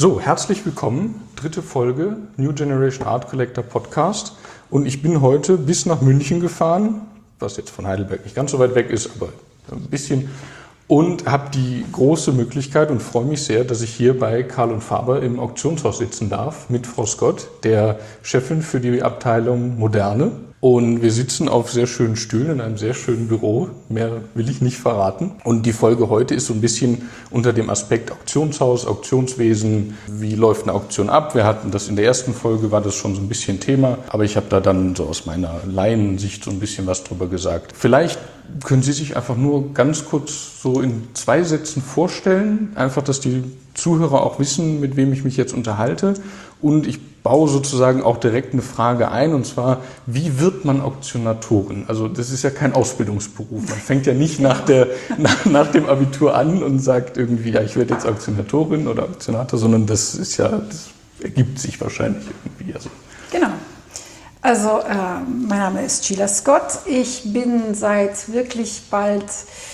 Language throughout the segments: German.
So, herzlich willkommen, 3. Folge New Generation Art Collector Podcast. Und ich bin heute bis nach München gefahren, was jetzt von Heidelberg nicht ganz so weit weg ist, aber ein bisschen. Und habe die große Möglichkeit und freue mich sehr, dass ich hier bei Karl & Faber im Auktionshaus sitzen darf mit Frau Scott, der Chefin für die Abteilung Moderne. Und wir sitzen auf sehr schönen Stühlen in einem sehr schönen Büro. Mehr will ich nicht verraten. Und die Folge heute ist so ein bisschen unter dem Aspekt Auktionshaus, Auktionswesen. Wie läuft eine Auktion ab? Wir hatten das in der ersten Folge, war das schon so ein bisschen Thema. Aber ich habe da dann so aus meiner Laiensicht so ein bisschen was drüber gesagt. Vielleicht können Sie sich einfach nur ganz kurz so in 2 Sätzen vorstellen. Einfach, dass die Zuhörer auch wissen, mit wem ich mich jetzt unterhalte. Und ich baue sozusagen auch direkt eine Frage ein, und zwar, wie wird man Auktionatorin? Also das ist ja kein Ausbildungsberuf. Man fängt ja nicht nach dem Abitur an und sagt irgendwie, ja, ich werde jetzt Auktionatorin oder Auktionator, sondern das ergibt sich wahrscheinlich irgendwie. Genau. Also mein Name ist Sheila Scott. Ich bin seit wirklich bald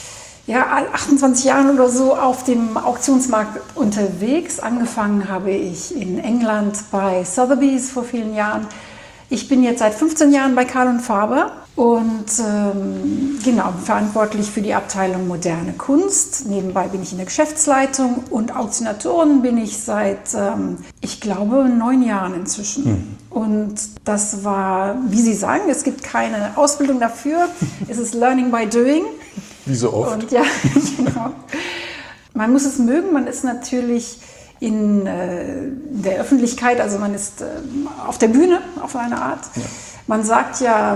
28 Jahren oder so auf dem Auktionsmarkt unterwegs. Angefangen habe ich in England bei Sotheby's vor vielen Jahren. Ich bin jetzt seit 15 Jahren bei Karl & Faber und verantwortlich für die Abteilung Moderne Kunst. Nebenbei bin ich in der Geschäftsleitung und Auktionatorin bin ich seit, ich glaube, 9 Jahren inzwischen. Und das war, wie Sie sagen, es gibt keine Ausbildung dafür. Es ist Learning by Doing. Wie so oft. Und ja, genau. Man muss es mögen, man ist natürlich in der Öffentlichkeit, also man ist auf der Bühne auf eine Art. Ja. Man sagt ja,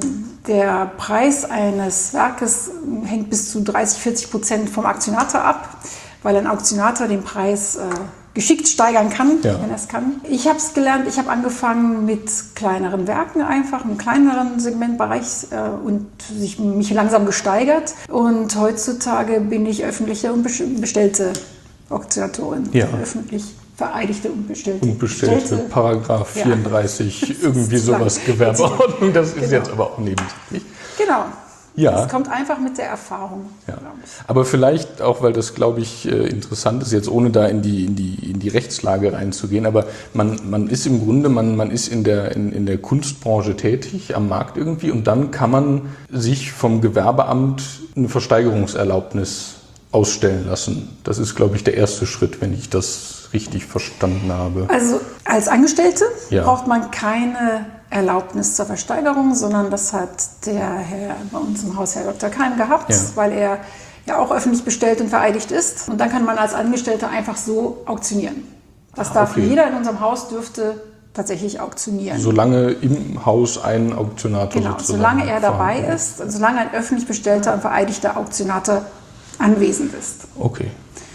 der Preis eines Werkes hängt bis zu 30-40% vom Auktionator ab, weil ein Auktionator den Preis geschickt steigern kann, wenn er es kann. Ich habe es gelernt, ich habe angefangen mit kleineren Werken einfach, im kleineren Segmentbereich und mich langsam gesteigert. Und heutzutage bin ich öffentliche und bestellte Auktionatorin. Ja. Öffentlich vereidigte und bestellte. Unbestellte, Paragraph 34, irgendwie sowas, Gewerbeordnung, das ist jetzt aber auch nebensächlich. Genau. Ja. Das kommt einfach mit der Erfahrung. Ja. Aber vielleicht auch, weil das, glaube ich, interessant ist, jetzt ohne da in die Rechtslage reinzugehen, aber man ist im Grunde, man ist in der Kunstbranche tätig, am Markt irgendwie, und dann kann man sich vom Gewerbeamt eine Versteigerungserlaubnis ausstellen lassen. Das ist, glaube ich, der erste Schritt, wenn ich das richtig verstanden habe. Also als Angestellte braucht man keine Erlaubnis zur Versteigerung, sondern das hat der Herr bei uns im Haus, Herr Dr. Keim, gehabt, weil er ja auch öffentlich bestellt und vereidigt ist. Und dann kann man als Angestellter einfach so auktionieren. Das darf jeder in unserem Haus, dürfte tatsächlich auktionieren. Solange im Haus ein Auktionator sozusagen solange er dabei ist, solange ein öffentlich bestellter und vereidigter Auktionator anwesend ist. Okay.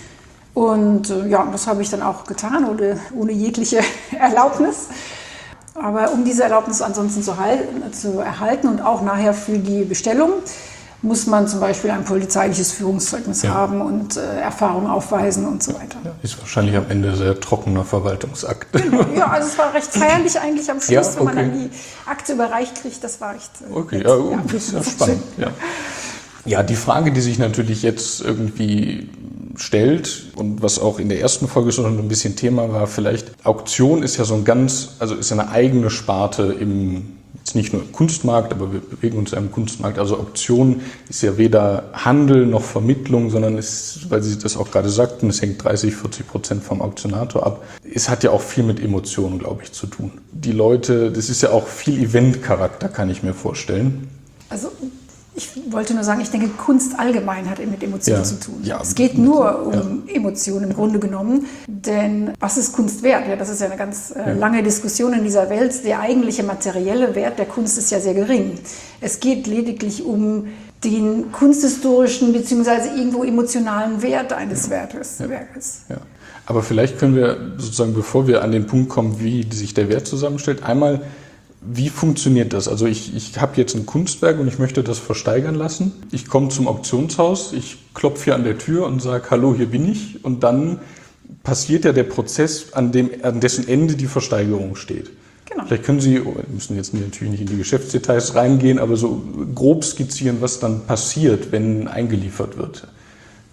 Und das habe ich dann auch getan, ohne jegliche Erlaubnis. Aber um diese Erlaubnis ansonsten zu erhalten und auch nachher für die Bestellung, muss man zum Beispiel ein polizeiliches Führungszeugnis haben und Erfahrung aufweisen und so weiter. Ja, ist wahrscheinlich am Ende sehr trockener Verwaltungsakt. Genau. Ja, also es war recht feierlich eigentlich am Schluss, wenn man dann die Akte überreicht kriegt. Das war recht das ist ja spannend. Ja, die Frage, die sich natürlich jetzt irgendwie stellt und was auch in der ersten Folge schon ein bisschen Thema war, vielleicht Auktion ist ja ist ja eine eigene Sparte jetzt nicht nur im Kunstmarkt, aber wir bewegen uns ja im Kunstmarkt. Also Auktion ist ja weder Handel noch Vermittlung, sondern ist, weil Sie das auch gerade sagten, es hängt 30-40% vom Auktionator ab. Es hat ja auch viel mit Emotionen, glaube ich, zu tun. Die Leute, das ist ja auch viel Eventcharakter, kann ich mir vorstellen. Also ich wollte nur sagen, ich denke, Kunst allgemein hat mit Emotionen zu tun. Ja, es geht nur um Emotionen im Grunde genommen, denn was ist Kunst wert? Ja, das ist ja eine ganz lange Diskussion in dieser Welt. Der eigentliche materielle Wert der Kunst ist ja sehr gering. Es geht lediglich um den kunsthistorischen bzw. irgendwo emotionalen Wert eines Werkes. Ja. Aber vielleicht können wir sozusagen, bevor wir an den Punkt kommen, wie sich der Wert zusammenstellt, einmal, wie funktioniert das? Also ich habe jetzt ein Kunstwerk und ich möchte das versteigern lassen. Ich komme zum Auktionshaus, ich klopfe hier an der Tür und sage, hallo, hier bin ich. Und dann passiert ja der Prozess, an dessen Ende die Versteigerung steht. Genau. Vielleicht können Sie, wir müssen jetzt natürlich nicht in die Geschäftsdetails reingehen, aber so grob skizzieren, was dann passiert, wenn eingeliefert wird.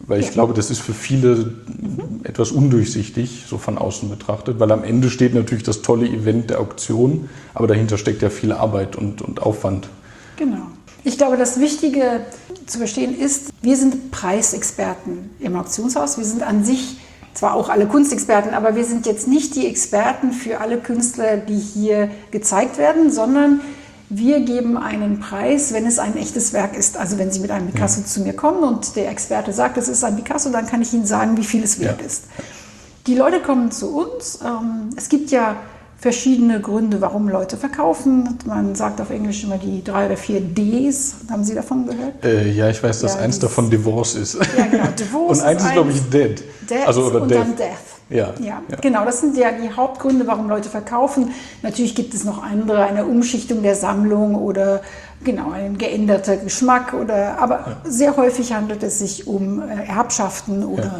Weil ich glaube, das ist für viele etwas undurchsichtig, so von außen betrachtet, weil am Ende steht natürlich das tolle Event der Auktion, aber dahinter steckt ja viel Arbeit und Aufwand. Genau. Ich glaube, das Wichtige zu verstehen ist, wir sind Preisexperten im Auktionshaus. Wir sind an sich zwar auch alle Kunstexperten, aber wir sind jetzt nicht die Experten für alle Künstler, die hier gezeigt werden, sondern wir geben einen Preis, wenn es ein echtes Werk ist. Also wenn Sie mit einem Picasso zu mir kommen und der Experte sagt, es ist ein Picasso, dann kann ich Ihnen sagen, wie viel es wert ist. Die Leute kommen zu uns. Es gibt ja verschiedene Gründe, warum Leute verkaufen. Man sagt auf Englisch immer die 3 oder 4 Ds. Haben Sie davon gehört? Ja, ich weiß, dass eins davon Divorce ist. Ja, genau. Divorce und eins ist, glaube ich, Dead. Death also, oder und Death. dann Death. Ja. Genau. Das sind ja die Hauptgründe, warum Leute verkaufen. Natürlich gibt es noch andere, eine Umschichtung der Sammlung oder genau ein geänderter Geschmack. Aber sehr häufig handelt es sich um Erbschaften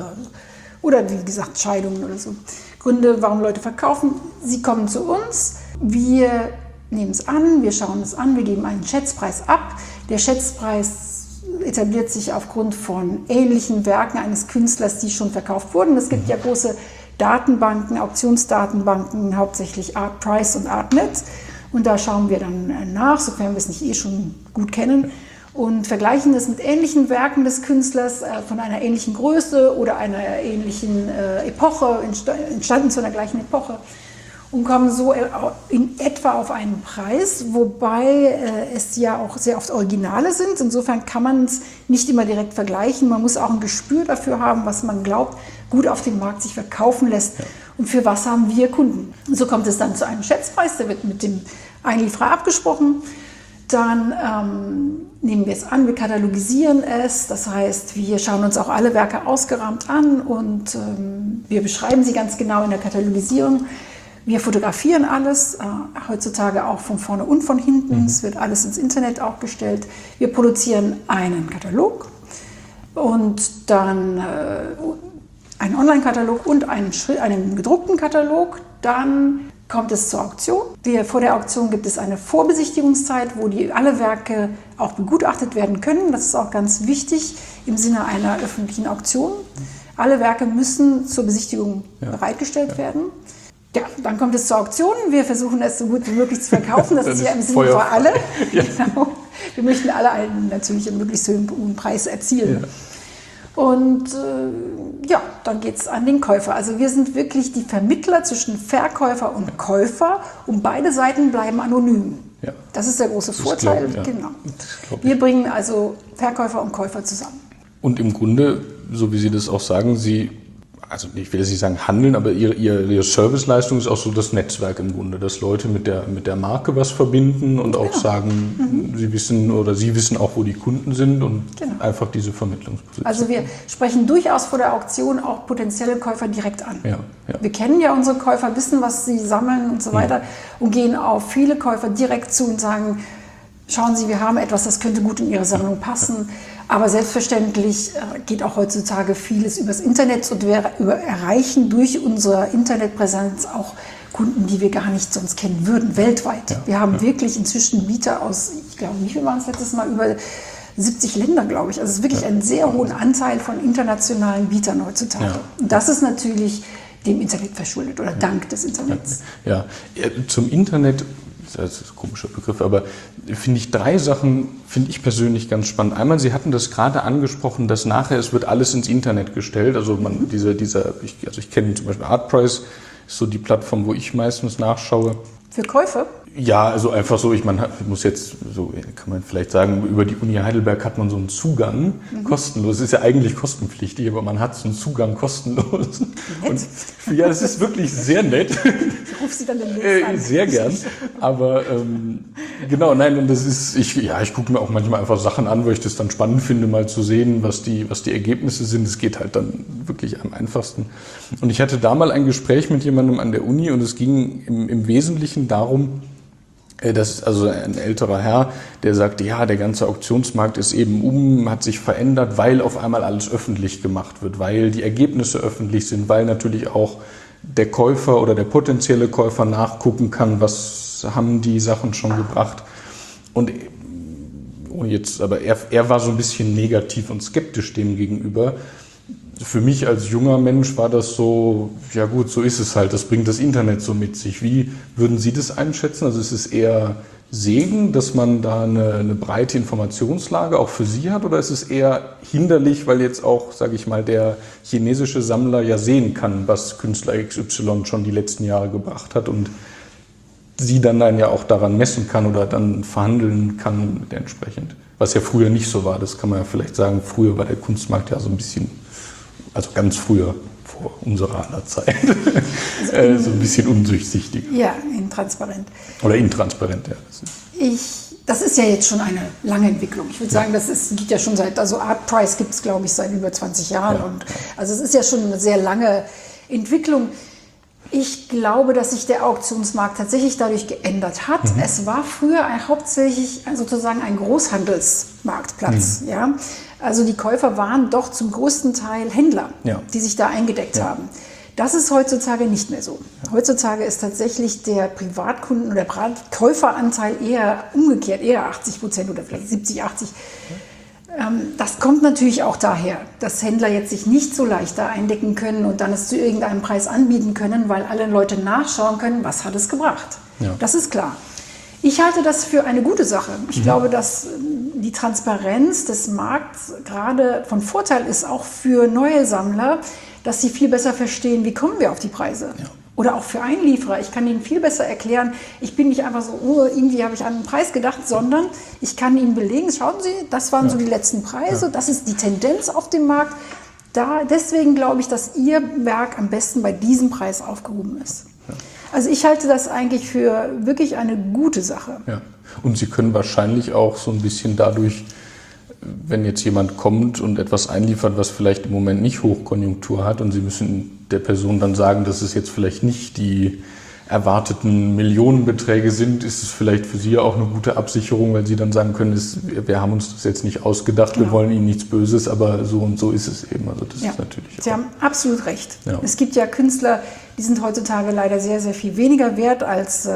oder wie gesagt Scheidungen oder so. Gründe, warum Leute verkaufen. Sie kommen zu uns, wir nehmen es an, wir schauen es an, wir geben einen Schätzpreis ab. Der Schätzpreis etabliert sich aufgrund von ähnlichen Werken eines Künstlers, die schon verkauft wurden. Es gibt ja große Datenbanken, Auktionsdatenbanken, hauptsächlich Artprice und Artnet. Und da schauen wir dann nach, sofern wir es nicht schon gut kennen, und vergleichen es mit ähnlichen Werken des Künstlers von einer ähnlichen Größe oder einer ähnlichen Epoche, entstanden zu einer gleichen Epoche, und kommen so in etwa auf einen Preis, wobei es ja auch sehr oft Originale sind. Insofern kann man es nicht immer direkt vergleichen. Man muss auch ein Gespür dafür haben, was man glaubt, gut auf dem Markt sich verkaufen lässt. Und für was haben wir Kunden? Und so kommt es dann zu einem Schätzpreis, der wird mit dem Einlieferer abgesprochen. Dann nehmen wir es an, wir katalogisieren es, das heißt, wir schauen uns auch alle Werke ausgerahmt an und wir beschreiben sie ganz genau in der Katalogisierung. Wir fotografieren alles, heutzutage auch von vorne und von hinten, es wird alles ins Internet auch gestellt. Wir produzieren einen Katalog und dann einen Online-Katalog und einen gedruckten Katalog, dann kommt es zur Auktion. Vor der Auktion gibt es eine Vorbesichtigungszeit, wo alle Werke auch begutachtet werden können. Das ist auch ganz wichtig im Sinne einer öffentlichen Auktion. Alle Werke müssen zur Besichtigung bereitgestellt werden. Ja, dann kommt es zur Auktion. Wir versuchen es so gut wie möglich zu verkaufen. Das ist ja im Sinne für alle. Ja. Genau. Wir möchten alle natürlich einen möglichst hohen Preis erzielen. Ja. Und dann geht es an den Käufer. Also wir sind wirklich die Vermittler zwischen Verkäufer und Käufer und beide Seiten bleiben anonym. Ja. Das ist der große Vorteil. Genau. Wir bringen also Verkäufer und Käufer zusammen. Und im Grunde, so wie Sie das auch sagen, also ich will jetzt nicht sagen handeln, aber ihre Serviceleistung ist auch so das Netzwerk im Grunde, dass Leute mit der Marke was verbinden und auch sagen, Sie wissen auch, wo die Kunden sind und einfach diese Vermittlungsposition. Also wir sprechen durchaus vor der Auktion auch potenzielle Käufer direkt an. Ja. Wir kennen ja unsere Käufer, wissen, was sie sammeln und so weiter und gehen auf viele Käufer direkt zu und sagen, schauen Sie, wir haben etwas, das könnte gut in Ihre Sammlung passen. Aber selbstverständlich geht auch heutzutage vieles übers Internet und wir erreichen durch unsere Internetpräsenz auch Kunden, die wir gar nicht sonst kennen würden, weltweit. Ja, wir haben wirklich inzwischen Bieter aus, ich glaube, wie viel waren es letztes Mal, über 70 Länder, glaube ich. Also es ist wirklich einen sehr hohen Anteil von internationalen Bietern heutzutage. Ja. Und das ist natürlich dem Internet verschuldet oder dank des Internets. Ja, zum Internet, das ist ein komischer Begriff, aber finde ich 3 Sachen, finde ich persönlich ganz spannend. Einmal, Sie hatten das gerade angesprochen, dass nachher es wird alles ins Internet gestellt. Also ich kenne zum Beispiel Artprice, ist so die Plattform, wo ich meistens nachschaue. Für Käufe? Ja, also einfach so, muss jetzt, so kann man vielleicht sagen, über die Uni Heidelberg hat man so einen Zugang, kostenlos. Ist ja eigentlich kostenpflichtig, aber man hat so einen Zugang kostenlos. Nett. Und, ja, das ist wirklich sehr nett. Ich rufe Sie dann demnächst an. Sehr gern. Aber genau, nein, und das ist, ich gucke mir auch manchmal einfach Sachen an, weil ich das dann spannend finde, mal zu sehen, was die Ergebnisse sind. Es geht halt dann wirklich am einfachsten. Und ich hatte da mal ein Gespräch mit jemandem an der Uni und es ging im Wesentlichen darum, das ist also ein älterer Herr, der sagte, ja, der ganze Auktionsmarkt ist eben hat sich verändert, weil auf einmal alles öffentlich gemacht wird, weil die Ergebnisse öffentlich sind, weil natürlich auch der Käufer oder der potenzielle Käufer nachgucken kann, was haben die Sachen schon gebracht. Und aber er war so ein bisschen negativ und skeptisch dem gegenüber. für mich als junger Mensch war das so, ja gut, so ist es halt, das bringt das Internet so mit sich. Wie würden Sie das einschätzen? Also ist es eher Segen, dass man da eine breite Informationslage auch für Sie hat, oder ist es eher hinderlich, weil jetzt auch, sage ich mal, der chinesische Sammler ja sehen kann, was Künstler XY schon die letzten Jahre gebracht hat und Sie dann ja auch daran messen kann oder dann verhandeln kann entsprechend? Was ja früher nicht so war, das kann man ja vielleicht sagen, früher war der Kunstmarkt ja so ein bisschen, also ganz früher, vor unserer aller Zeit, so ein bisschen undurchsichtig. Ja, intransparent. Oder intransparent, ja. Das ist ja jetzt schon eine lange Entwicklung. Ich würde sagen, geht ja schon also Artprice gibt es, glaube ich, seit über 20 Jahren. Ja. Also es ist ja schon eine sehr lange Entwicklung. Ich glaube, dass sich der Auktionsmarkt tatsächlich dadurch geändert hat. Es war früher hauptsächlich sozusagen ein Großhandelsmarktplatz. Ja? Also die Käufer waren doch zum größten Teil Händler, die sich da eingedeckt haben. Das ist heutzutage nicht mehr so. Heutzutage ist tatsächlich der Privatkunden- oder Käuferanteil eher umgekehrt, eher 80% oder vielleicht 70, 80%. Das kommt natürlich auch daher, dass Händler jetzt sich nicht so leicht da eindecken können und dann es zu irgendeinem Preis anbieten können, weil alle Leute nachschauen können, was hat es gebracht. Ja. Das ist klar. Ich halte das für eine gute Sache. Ich glaube, dass die Transparenz des Markts gerade von Vorteil ist, auch für neue Sammler, dass sie viel besser verstehen, wie kommen wir auf die Preise. Ja. Oder auch für Einlieferer. Ich kann ihnen viel besser erklären, ich bin nicht einfach so, irgendwie habe ich an den Preis gedacht, sondern ich kann ihnen belegen, schauen Sie, das waren so die letzten Preise, das ist die Tendenz auf dem Markt. Deswegen glaube ich, dass Ihr Werk am besten bei diesem Preis aufgehoben ist. Ja. Also ich halte das eigentlich für wirklich eine gute Sache. Ja. Und Sie können wahrscheinlich auch so ein bisschen dadurch, wenn jetzt jemand kommt und etwas einliefert, was vielleicht im Moment nicht Hochkonjunktur hat und Sie müssen der Person dann sagen, dass es jetzt vielleicht nicht die erwarteten Millionenbeträge sind, ist es vielleicht für Sie auch eine gute Absicherung, weil Sie dann sagen können, wir haben uns das jetzt nicht ausgedacht, wir wollen Ihnen nichts Böses, aber so und so ist es eben. Also das ist natürlich Sie haben absolut recht. Ja. Es gibt ja Künstler, die sind heutzutage leider sehr, sehr viel weniger wert als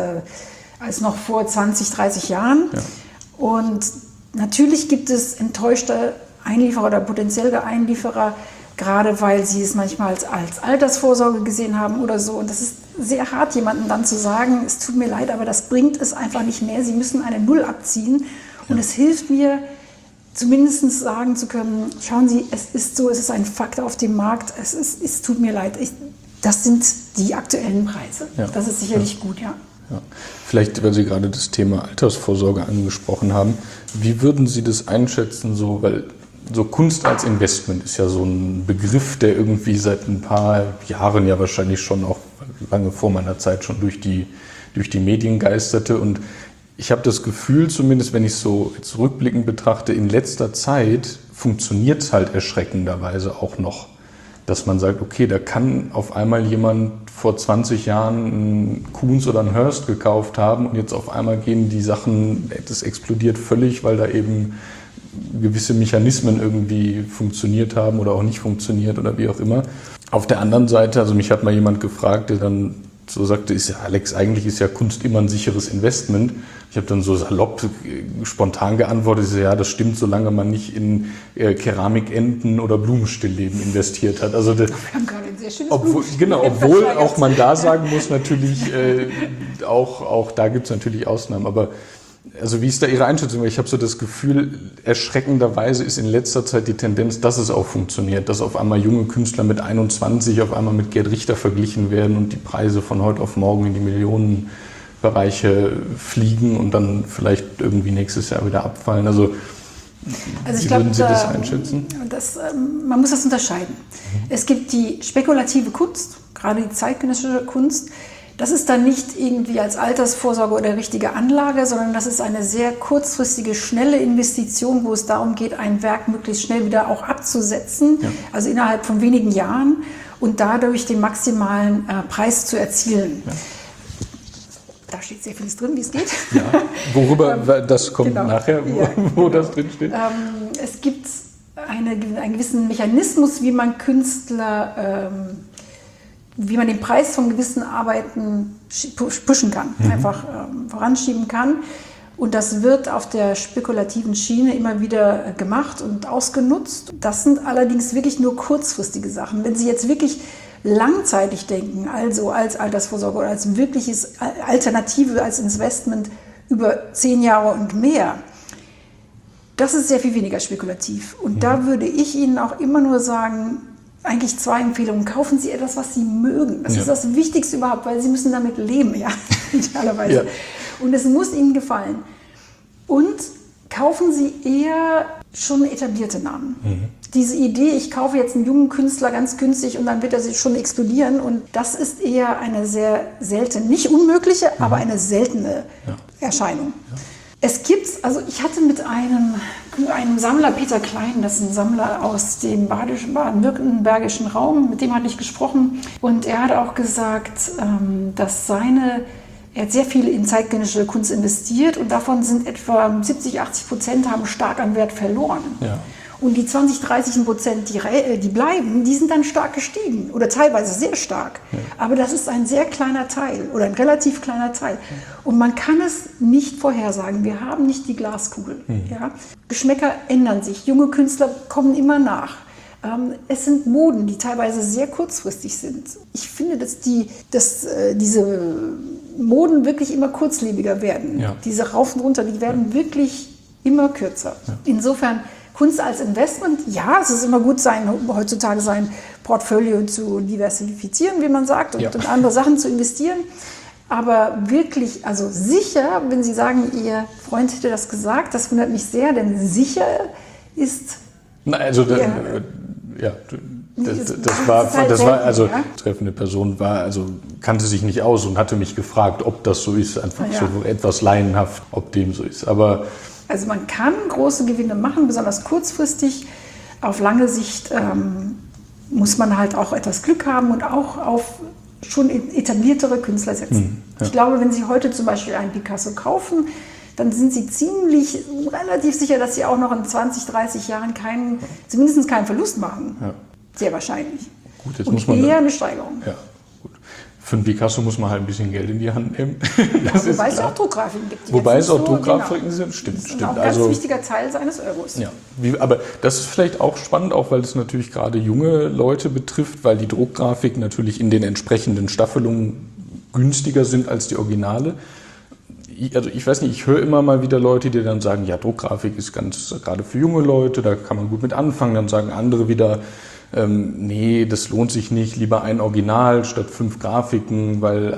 noch vor 20, 30 Jahren. Ja. Und natürlich gibt es enttäuschte Einlieferer oder potenzielle Einlieferer, gerade weil sie es manchmal als Altersvorsorge gesehen haben oder so. Und das ist sehr hart, jemandem dann zu sagen, es tut mir leid, aber das bringt es einfach nicht mehr. Sie müssen eine Null abziehen. Und es hilft mir, zumindest sagen zu können, schauen Sie, es ist so, es ist ein Fakt auf dem Markt, es tut mir leid. Das sind die aktuellen Preise. Ja. Das ist sicherlich gut, ja. Ja. Vielleicht, weil Sie gerade das Thema Altersvorsorge angesprochen haben, wie würden Sie das einschätzen, weil so Kunst als Investment ist ja so ein Begriff, der irgendwie seit ein paar Jahren ja wahrscheinlich schon auch lange vor meiner Zeit schon durch die Medien geisterte. Und ich habe das Gefühl, zumindest wenn ich es so jetzt rückblickend betrachte, in letzter Zeit funktioniert es halt erschreckenderweise auch noch, dass man sagt, okay, da kann auf einmal jemand vor 20 Jahren einen Kunz oder einen Hearst gekauft haben und jetzt auf einmal gehen die Sachen, das explodiert völlig, weil da eben gewisse Mechanismen irgendwie funktioniert haben oder auch nicht funktioniert oder wie auch immer. Auf der anderen Seite, also mich hat mal jemand gefragt, der dann so sagte, Alex, eigentlich ist ja Kunst immer ein sicheres Investment. Ich habe dann so salopp, spontan geantwortet, ja, das stimmt, solange man nicht in Keramikenten oder Blumenstillleben investiert hat. Also wir haben gerade ein sehr schönes obwohl auch man da sagen muss, natürlich, auch da gibt es natürlich Ausnahmen, aber also wie ist da Ihre Einschätzung? Ich habe so das Gefühl, erschreckenderweise ist in letzter Zeit die Tendenz, dass es auch funktioniert, dass auf einmal junge Künstler mit 21 auf einmal mit Gerd Richter verglichen werden und die Preise von heute auf morgen in die Millionenbereiche fliegen und dann vielleicht irgendwie nächstes Jahr wieder abfallen. Also ich wie würden Sie das einschätzen? Man muss das unterscheiden. Es gibt die spekulative Kunst, gerade die zeitgenössische Kunst. Das ist dann nicht irgendwie als Altersvorsorge oder richtige Anlage, sondern das ist eine sehr kurzfristige, schnelle Investition, wo es darum geht, ein Werk möglichst schnell wieder auch abzusetzen, also innerhalb von wenigen Jahren und dadurch den maximalen Preis zu erzielen. Ja. Da steht sehr vieles drin, wie es geht. Ja. Worüber, das kommt nachher, wo das drin steht. Es gibt einen gewissen Mechanismus, wie man Künstler wie man den Preis von gewissen Arbeiten pushen kann, einfach voranschieben kann. Und das wird auf der spekulativen Schiene immer wieder gemacht und ausgenutzt. Das sind allerdings wirklich nur kurzfristige Sachen. Wenn Sie jetzt wirklich langzeitig denken, also als Altersvorsorge oder als wirkliches Alternative, als Investment über 10 Jahre und mehr, das ist sehr viel weniger spekulativ. Und da würde ich Ihnen auch immer nur sagen, eigentlich 2 Empfehlungen. Kaufen Sie etwas, was Sie mögen. Das ist das Wichtigste überhaupt, weil Sie müssen damit leben, ja, idealerweise. Ja. Und es muss Ihnen gefallen. Und kaufen Sie eher schon etablierte Namen. Diese Idee, ich kaufe jetzt einen jungen Künstler ganz günstig und dann wird er sich schon explodieren. Und das ist eher eine sehr seltene, nicht unmögliche, aber eine seltene Erscheinung. Ja. Es gibt, also ich hatte mit einem Sammler, Peter Klein, das ist ein Sammler aus dem baden-württembergischen Raum, mit dem hatte ich gesprochen. Und er hat auch gesagt, dass er hat sehr viel in zeitgenössische Kunst investiert und davon sind etwa 70-80% haben stark an Wert verloren. Ja. Und die 20-30%, die bleiben, die sind dann stark gestiegen oder teilweise sehr stark. Ja. Aber das ist ein sehr kleiner Teil oder ein relativ kleiner Teil. Und man kann es nicht vorhersagen. Wir haben nicht die Glaskugel. Ja? Geschmäcker ändern sich. Junge Künstler kommen immer nach. Es sind Moden, die teilweise sehr kurzfristig sind. Ich finde, dass diese Moden wirklich immer kurzlebiger werden. Ja. Diese rauf und runter, die werden wirklich immer kürzer. Ja. Insofern Kunst als Investment, ja, es ist immer gut, heutzutage sein Portfolio zu diversifizieren, wie man sagt, und andere Sachen zu investieren. Aber wirklich, also sicher, wenn Sie sagen, Ihr Freund hätte das gesagt, das wundert mich sehr, denn sicher ist... Also, das war, also treffende Person kannte sich nicht aus und hatte mich gefragt, ob das so ist, einfach so etwas laienhaft, ob dem so ist. Aber also man kann große Gewinne machen, besonders kurzfristig. Auf lange Sicht muss man halt auch etwas Glück haben und auch auf schon etabliertere Künstler setzen. Ich glaube, wenn Sie heute zum Beispiel einen Picasso kaufen, dann sind Sie relativ sicher, dass Sie auch noch in 20, 30 Jahren zumindest keinen Verlust machen. Ja. Sehr wahrscheinlich. Gut, jetzt und muss man eher eine Steigerung. Ja, gut. Für einen Picasso muss man halt ein bisschen Geld in die Hand nehmen. Wobei es auch Druckgrafiken gibt. Wobei es auch Druckgrafiken sind, stimmt. Das ist auch ein ganz wichtiger Teil seines Euros. Ja, aber das ist vielleicht auch spannend, auch weil es natürlich gerade junge Leute betrifft, weil die Druckgrafiken natürlich in den entsprechenden Staffelungen günstiger sind als die Originale. Also ich weiß nicht, ich höre immer mal wieder Leute, die dann sagen, ja, Druckgrafik ist gerade für junge Leute, da kann man gut mit anfangen. Dann sagen andere wieder, nee, das lohnt sich nicht, lieber ein Original statt 5 Grafiken, weil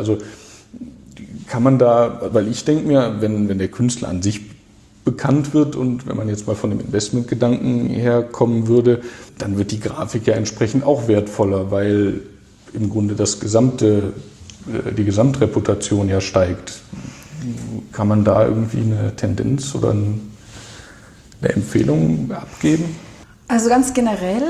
ich denke mir, wenn der Künstler an sich bekannt wird und wenn man jetzt mal von dem Investmentgedanken herkommen würde, dann wird die Grafik ja entsprechend auch wertvoller, weil im Grunde die Gesamtreputation ja steigt. Kann man da irgendwie eine Tendenz oder eine Empfehlung abgeben? Also ganz generell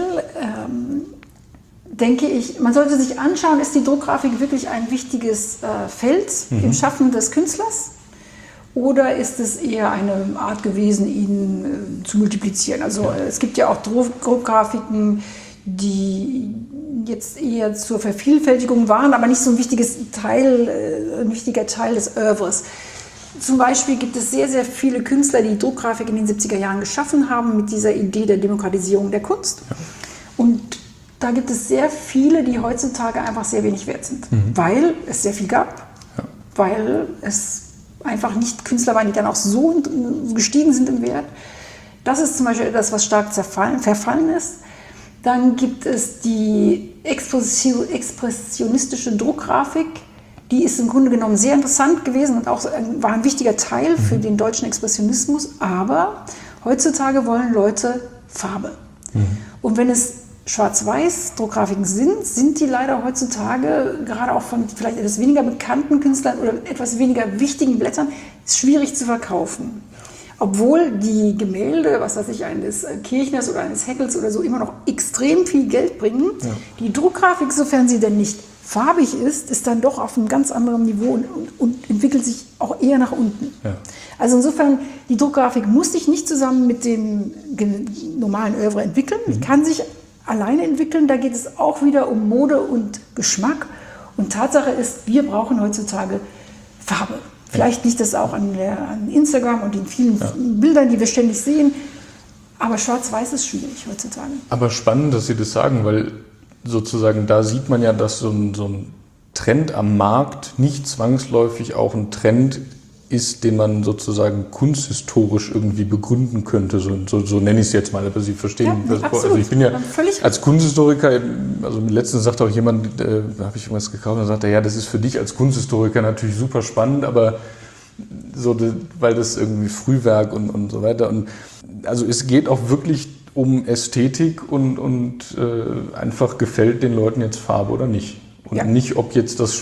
denke ich, man sollte sich anschauen, ist die Druckgrafik wirklich ein wichtiges Feld im Schaffen des Künstlers? Oder ist es eher eine Art gewesen, ihn zu multiplizieren? Also es gibt ja auch Druckgrafiken, die jetzt eher zur Vervielfältigung waren, aber nicht so ein wichtiger Teil des Oeuvres. Zum Beispiel gibt es sehr, sehr viele Künstler, die Druckgrafik in den 70er Jahren geschaffen haben mit dieser Idee der Demokratisierung der Kunst. Ja. Und da gibt es sehr viele, die heutzutage einfach sehr wenig wert sind, weil es sehr viel gab, weil es einfach nicht Künstler waren, die dann auch so gestiegen sind im Wert. Das ist zum Beispiel etwas, was stark verfallen ist. Dann gibt es die expressionistische Druckgrafik. Die ist im Grunde genommen sehr interessant gewesen und auch war ein wichtiger Teil für den deutschen Expressionismus. Aber heutzutage wollen Leute Farbe. Und wenn es Schwarz-Weiß Druckgrafiken sind die leider heutzutage, gerade auch von vielleicht etwas weniger bekannten Künstlern oder etwas weniger wichtigen Blättern, schwierig zu verkaufen. Obwohl die Gemälde, was weiß ich, eines Kirchners oder eines Heckels oder so, immer noch extrem viel Geld bringen. Ja. Die Druckgrafik, sofern sie denn nicht farbig ist dann doch auf einem ganz anderen Niveau und entwickelt sich auch eher nach unten. Ja. Also insofern, die Druckgrafik muss sich nicht zusammen mit dem normalen Oeuvre entwickeln. Die kann sich alleine entwickeln. Da geht es auch wieder um Mode und Geschmack. Und Tatsache ist, wir brauchen heutzutage Farbe. Vielleicht liegt das auch an Instagram und den vielen Bildern, die wir ständig sehen. Aber schwarz-weiß ist schwierig heutzutage. Aber spannend, dass Sie das sagen, weil sozusagen da sieht man ja, dass so ein Trend am Markt nicht zwangsläufig auch ein Trend ist, den man sozusagen kunsthistorisch irgendwie begründen könnte. So nenne ich es jetzt mal, aber Sie verstehen. Also ich bin ja als Kunsthistoriker, also letztens sagte auch jemand, da habe ich irgendwas gekauft und sagte, ja, das ist für dich als Kunsthistoriker natürlich super spannend, aber so, weil das irgendwie Frühwerk und so weiter. Und also es geht auch wirklich um Ästhetik und einfach gefällt den Leuten jetzt Farbe oder nicht. Und nicht, ob jetzt das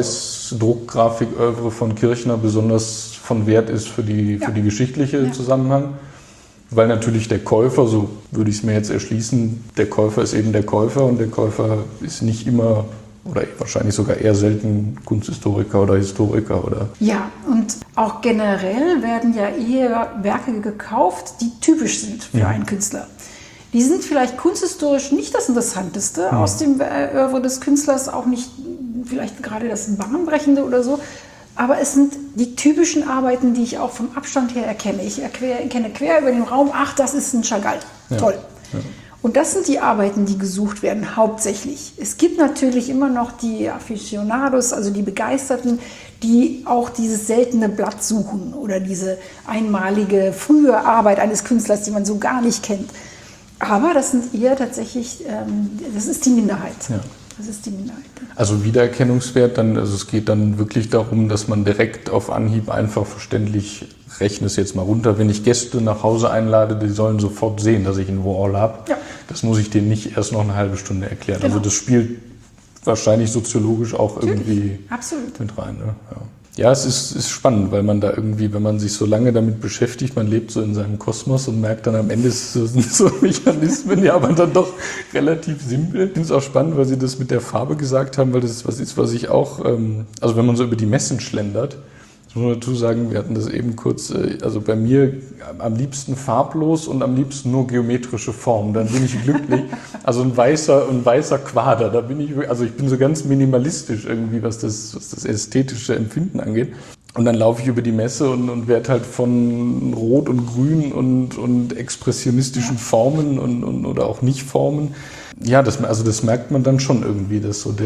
Schwarz-Weiß-Druckgrafik-Oeuvre von Kirchner besonders von Wert ist für die geschichtliche Zusammenhang. Weil natürlich der Käufer, so würde ich es mir jetzt erschließen, der Käufer ist eben der Käufer und der Käufer ist nicht immer oder wahrscheinlich sogar eher selten Kunsthistoriker oder Historiker. Ja, und auch generell werden ja eher Werke gekauft, die typisch sind für einen Künstler. Die sind vielleicht kunsthistorisch nicht das Interessanteste aus dem Oeuvre des Künstlers, auch nicht vielleicht gerade das Bahnbrechende oder so, aber es sind die typischen Arbeiten, die ich auch vom Abstand her erkenne. Ich erkenne quer über den Raum, ach, das ist ein Chagall, toll. Ja. Und das sind die Arbeiten, die gesucht werden, hauptsächlich. Es gibt natürlich immer noch die Aficionados, also die Begeisterten, die auch dieses seltene Blatt suchen oder diese einmalige frühe Arbeit eines Künstlers, die man so gar nicht kennt. Aber das sind eher tatsächlich, das ist die Minderheit. Ja. Das ist die Minderheit. Also Wiedererkennungswert, also es geht dann wirklich darum, dass man direkt auf Anhieb einfach verständlich, rechne es jetzt mal runter, wenn ich Gäste nach Hause einlade, die sollen sofort sehen, dass ich einen Warhol habe. Ja. Das muss ich denen nicht erst noch eine halbe Stunde erklären. Genau. Also das spielt wahrscheinlich soziologisch auch irgendwie mit rein. Ne? Ja, es ist spannend, weil man da irgendwie, wenn man sich so lange damit beschäftigt, man lebt so in seinem Kosmos und merkt dann am Ende sind so Mechanismen, ja, aber dann doch relativ simpel. Ich finde es auch spannend, weil Sie das mit der Farbe gesagt haben, weil das was ist, was ich auch, also wenn man so über die Messen schlendert, muss man dazu sagen, wir hatten das eben kurz, also bei mir am liebsten farblos und am liebsten nur geometrische Formen, dann bin ich glücklich. Also ein weißer Quader, da bin ich, also ich bin so ganz minimalistisch irgendwie, was das ästhetische Empfinden angeht. Und dann laufe ich über die Messe und werde halt von Rot und Grün und expressionistischen Formen oder auch Nicht-Formen. Ja, das merkt man dann schon irgendwie, dass so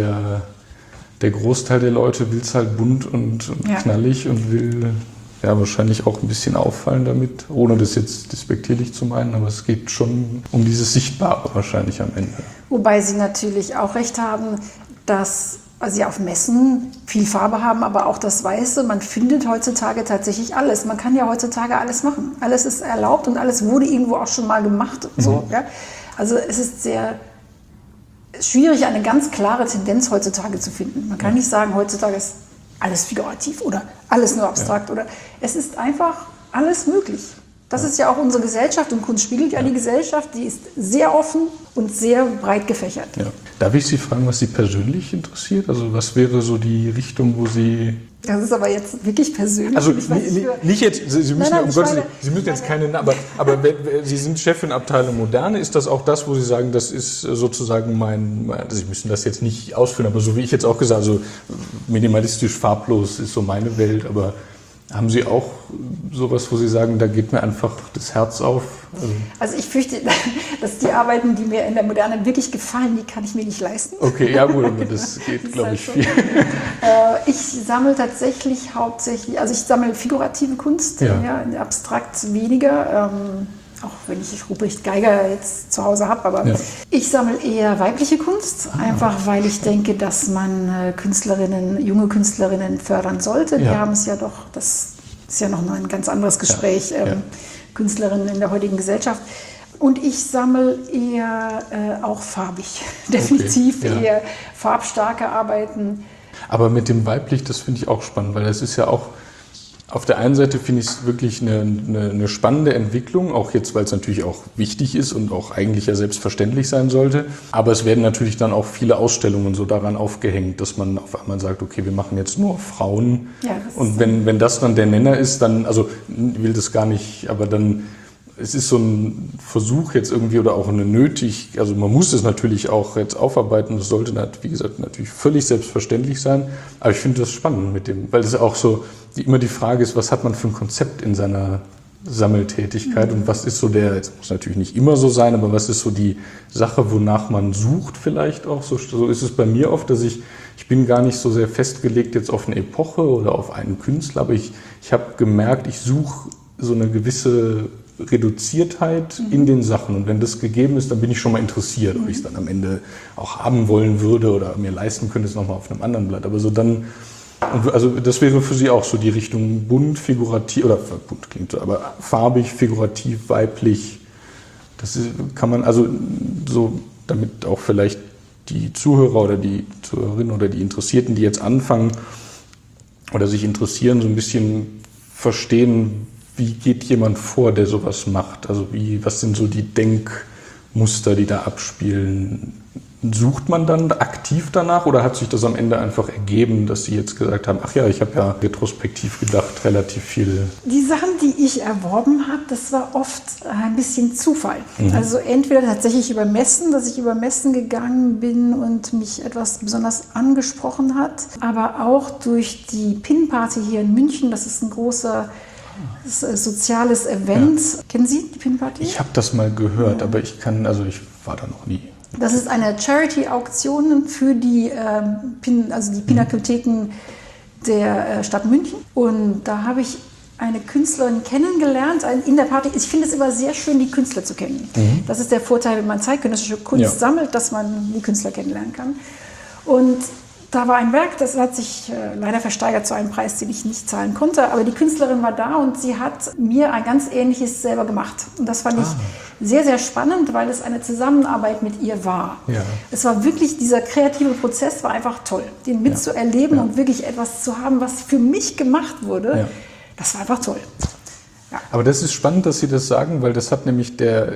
der Großteil der Leute will es halt bunt und knallig und will wahrscheinlich auch ein bisschen auffallen damit, ohne das jetzt despektierlich zu meinen, aber es geht schon um dieses Sichtbare wahrscheinlich am Ende. Wobei Sie natürlich auch recht haben, dass Sie auf Messen viel Farbe haben, aber auch das Weiße. Man findet heutzutage tatsächlich alles. Man kann ja heutzutage alles machen. Alles ist erlaubt und alles wurde irgendwo auch schon mal gemacht. So, ja? Also es ist sehr schwierig, eine ganz klare Tendenz heutzutage zu finden. Man kann nicht sagen, heutzutage ist alles figurativ oder alles nur abstrakt. Oder es ist einfach alles möglich. Das ist ja auch unsere Gesellschaft und Kunst spiegelt ja die Gesellschaft, die ist sehr offen und sehr breit gefächert. Ja. Darf ich Sie fragen, was Sie persönlich interessiert? Also was wäre so die Richtung, wo Sie... Das ist aber jetzt wirklich persönlich. Also nicht jetzt, Sie müssen Sie müssen jetzt keine, aber Sie sind Chefin Abteilung Moderne. Ist das auch das, wo Sie sagen, das ist sozusagen also Sie müssen das jetzt nicht ausführen, aber so wie ich jetzt auch gesagt habe, also minimalistisch farblos ist so meine Welt, aber haben Sie auch sowas, wo Sie sagen, da geht mir einfach das Herz auf? Also ich fürchte, dass die Arbeiten, die mir in der Moderne wirklich gefallen, die kann ich mir nicht leisten. Okay, ja gut, aber das geht, glaube ich, viel. Ich sammle tatsächlich hauptsächlich, also ich sammle figurative Kunst, abstrakt weniger. Auch wenn ich Ruprecht Geiger jetzt zu Hause habe, aber ich sammle eher weibliche Kunst, einfach weil ich denke, dass man junge Künstlerinnen fördern sollte. Die haben es ja doch, das ist ja noch ein ganz anderes Gespräch, Künstlerinnen in der heutigen Gesellschaft. Und ich sammle eher auch farbig, definitiv eher farbstarke Arbeiten. Aber mit dem weiblich, das finde ich auch spannend, weil das ist ja auch, auf der einen Seite finde ich es wirklich eine spannende Entwicklung, auch jetzt, weil es natürlich auch wichtig ist und auch eigentlich ja selbstverständlich sein sollte. Aber es werden natürlich dann auch viele Ausstellungen so daran aufgehängt, dass man auf einmal sagt, okay, wir machen jetzt nur Frauen. Ja, und wenn das dann der Nenner ist, dann, also ich will das gar nicht, aber dann, es ist so ein Versuch jetzt irgendwie oder auch also man muss es natürlich auch jetzt aufarbeiten, das sollte, wie gesagt, natürlich völlig selbstverständlich sein, aber ich finde das spannend mit dem, weil das auch so, immer die Frage ist, was hat man für ein Konzept in seiner Sammeltätigkeit und was ist so jetzt muss natürlich nicht immer so sein, aber was ist so die Sache, wonach man sucht vielleicht auch? So ist es bei mir oft, dass ich bin gar nicht so sehr festgelegt jetzt auf eine Epoche oder auf einen Künstler, aber ich habe gemerkt, ich suche so eine gewisse Reduziertheit in den Sachen und wenn das gegeben ist, dann bin ich schon mal interessiert, ob ich es dann am Ende auch haben wollen würde oder mir leisten könnte, es nochmal auf einem anderen Blatt, aber so dann. Also das wäre für Sie auch so die Richtung bunt, figurativ, oder bunt klingt so, aber farbig, figurativ, weiblich. Das kann man also so, damit auch vielleicht die Zuhörer oder die Zuhörerinnen oder die Interessierten, die jetzt anfangen oder sich interessieren, so ein bisschen verstehen, wie geht jemand vor, der sowas macht? Also was sind so die Denkmuster, die da abspielen? Sucht man dann aktiv danach oder hat sich das am Ende einfach ergeben, dass Sie jetzt gesagt haben, ach ja, ich habe ja retrospektiv gedacht, relativ viel. Die Sachen, die ich erworben habe, das war oft ein bisschen Zufall. Also entweder tatsächlich über Messen, dass ich über Messen gegangen bin und mich etwas besonders angesprochen hat, aber auch durch die Pin-Party hier in München, das ist ein großer soziales Event. Ja. Kennen Sie die Pin-Party? Ich habe das mal gehört, aber ich war da noch nie. Das ist eine Charity-Auktion für die Pinakotheken der Stadt München. Und da habe ich eine Künstlerin kennengelernt in der Party. Ich finde es immer sehr schön, die Künstler zu kennen. Das ist der Vorteil, wenn man zeitgenössische Kunst sammelt, dass man die Künstler kennenlernen kann. Und da war ein Werk, das hat sich leider versteigert zu einem Preis, den ich nicht zahlen konnte. Aber die Künstlerin war da und sie hat mir ein ganz Ähnliches selber gemacht. Und das fand ich sehr, sehr spannend, weil es eine Zusammenarbeit mit ihr war. Ja. Es war wirklich, dieser kreative Prozess war einfach toll. Den mitzuerleben und wirklich etwas zu haben, was für mich gemacht wurde, das war einfach toll. Ja. Aber das ist spannend, dass Sie das sagen, weil das hat nämlich der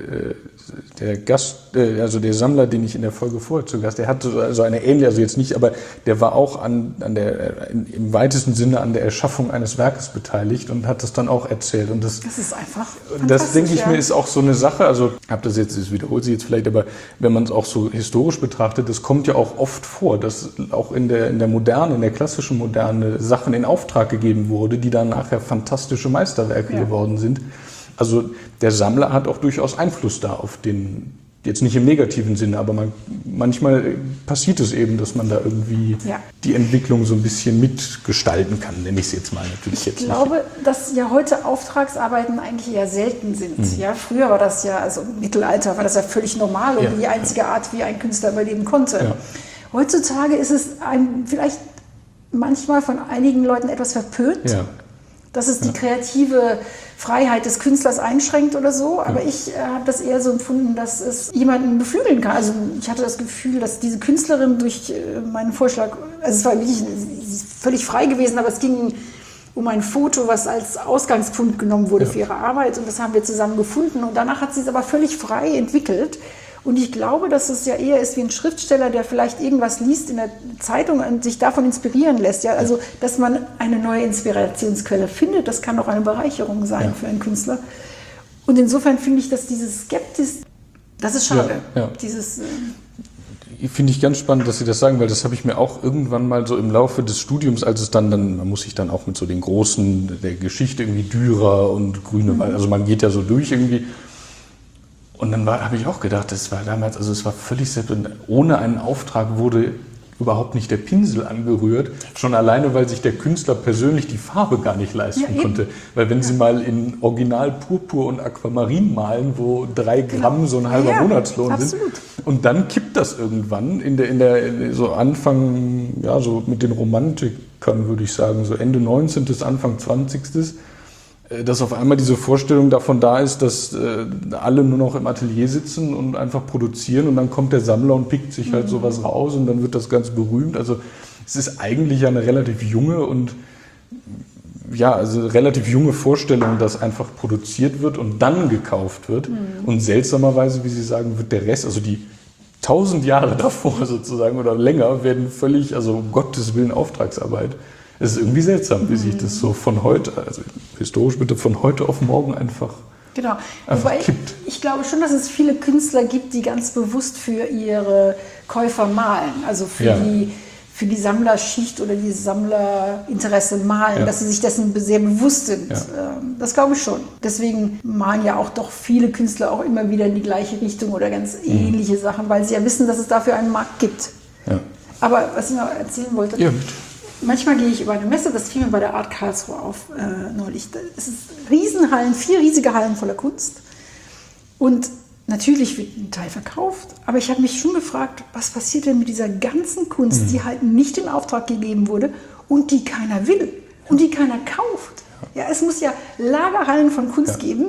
Sammler, den ich in der Folge vorher zu Gast, der hatte so eine ähnliche, also jetzt nicht, aber der war auch im weitesten Sinne an der Erschaffung eines Werkes beteiligt und hat das dann auch erzählt. Und das ist einfach das, denke ich mir, ist auch so eine Sache, also das wiederholt sich jetzt vielleicht, aber wenn man es auch so historisch betrachtet, das kommt ja auch oft vor, dass auch in der Moderne, in der klassischen Moderne Sachen in Auftrag gegeben wurde, die dann nachher fantastische Meisterwerke geworden sind. Also der Sammler hat auch durchaus Einfluss da auf den, jetzt nicht im negativen Sinne, aber manchmal passiert es eben, dass man da irgendwie die Entwicklung so ein bisschen mitgestalten kann, nenne ich es jetzt mal natürlich jetzt. Ich glaube, dass ja heute Auftragsarbeiten eigentlich eher selten sind. Ja, früher war das ja, also im Mittelalter war das ja völlig normal und die einzige Art, wie ein Künstler überleben konnte. Ja. Heutzutage ist es vielleicht manchmal von einigen Leuten etwas verpönt. Ja. Dass es die kreative Freiheit des Künstlers einschränkt oder so. Aber ich habe das eher so empfunden, dass es jemanden beflügeln kann. Also ich hatte das Gefühl, dass diese Künstlerin durch meinen Vorschlag, also es war wirklich völlig frei gewesen, aber es ging um ein Foto, was als Ausgangspunkt genommen wurde für ihre Arbeit. Und das haben wir zusammen gefunden. Und danach hat sie es aber völlig frei entwickelt. Und ich glaube, dass es ja eher ist wie ein Schriftsteller, der vielleicht irgendwas liest in der Zeitung und sich davon inspirieren lässt. Ja? Also, dass man eine neue Inspirationsquelle findet, das kann auch eine Bereicherung sein für einen Künstler. Und insofern finde ich, dass dieses Skeptis, das ist schade. Finde ich ganz spannend, dass Sie das sagen, weil das habe ich mir auch irgendwann mal so im Laufe des Studiums, als es dann man muss sich dann auch mit so den Großen der Geschichte, irgendwie Dürer und Grünewald, also man geht ja so durch irgendwie. Und dann habe ich auch gedacht, das war damals, also es war völlig selbst, ohne einen Auftrag wurde überhaupt nicht der Pinsel angerührt, schon alleine, weil sich der Künstler persönlich die Farbe gar nicht leisten konnte. Weil wenn Sie mal in Original Purpur und Aquamarin malen, wo 3 Gramm so ein halber Monatslohn sind, und dann kippt das irgendwann in der so Anfang, so mit den Romantikern würde ich sagen, so Ende 19., Anfang 20., dass auf einmal diese Vorstellung davon da ist, dass alle nur noch im Atelier sitzen und einfach produzieren und dann kommt der Sammler und pickt sich halt sowas raus und dann wird das ganz berühmt. Also es ist eigentlich eine relativ junge und relativ junge Vorstellung, dass einfach produziert wird und dann gekauft wird. Und seltsamerweise, wie Sie sagen, wird der Rest, also die 1000 Jahre davor sozusagen oder länger, werden völlig, also um Gottes Willen Auftragsarbeit. Es ist irgendwie seltsam, wie sich das so von heute, also historisch bitte von heute auf morgen einfach kippt. Ich glaube schon, dass es viele Künstler gibt, die ganz bewusst für ihre Käufer malen. Also für für die Sammlerschicht oder die Sammlerinteresse malen, dass sie sich dessen sehr bewusst sind. Ja. Das glaube ich schon. Deswegen malen ja auch doch viele Künstler auch immer wieder in die gleiche Richtung oder ganz ähnliche Sachen, weil sie ja wissen, dass es dafür einen Markt gibt. Ja. Aber was ich noch erzählen wollte, manchmal gehe ich über eine Messe, das fiel mir bei der Art Karlsruhe auf neulich. Es ist Riesenhallen, 4 riesige Hallen voller Kunst. Und natürlich wird ein Teil verkauft, aber ich habe mich schon gefragt, was passiert denn mit dieser ganzen Kunst, die halt nicht in Auftrag gegeben wurde und die keiner will und die keiner kauft. Ja, es muss ja Lagerhallen von Kunst geben,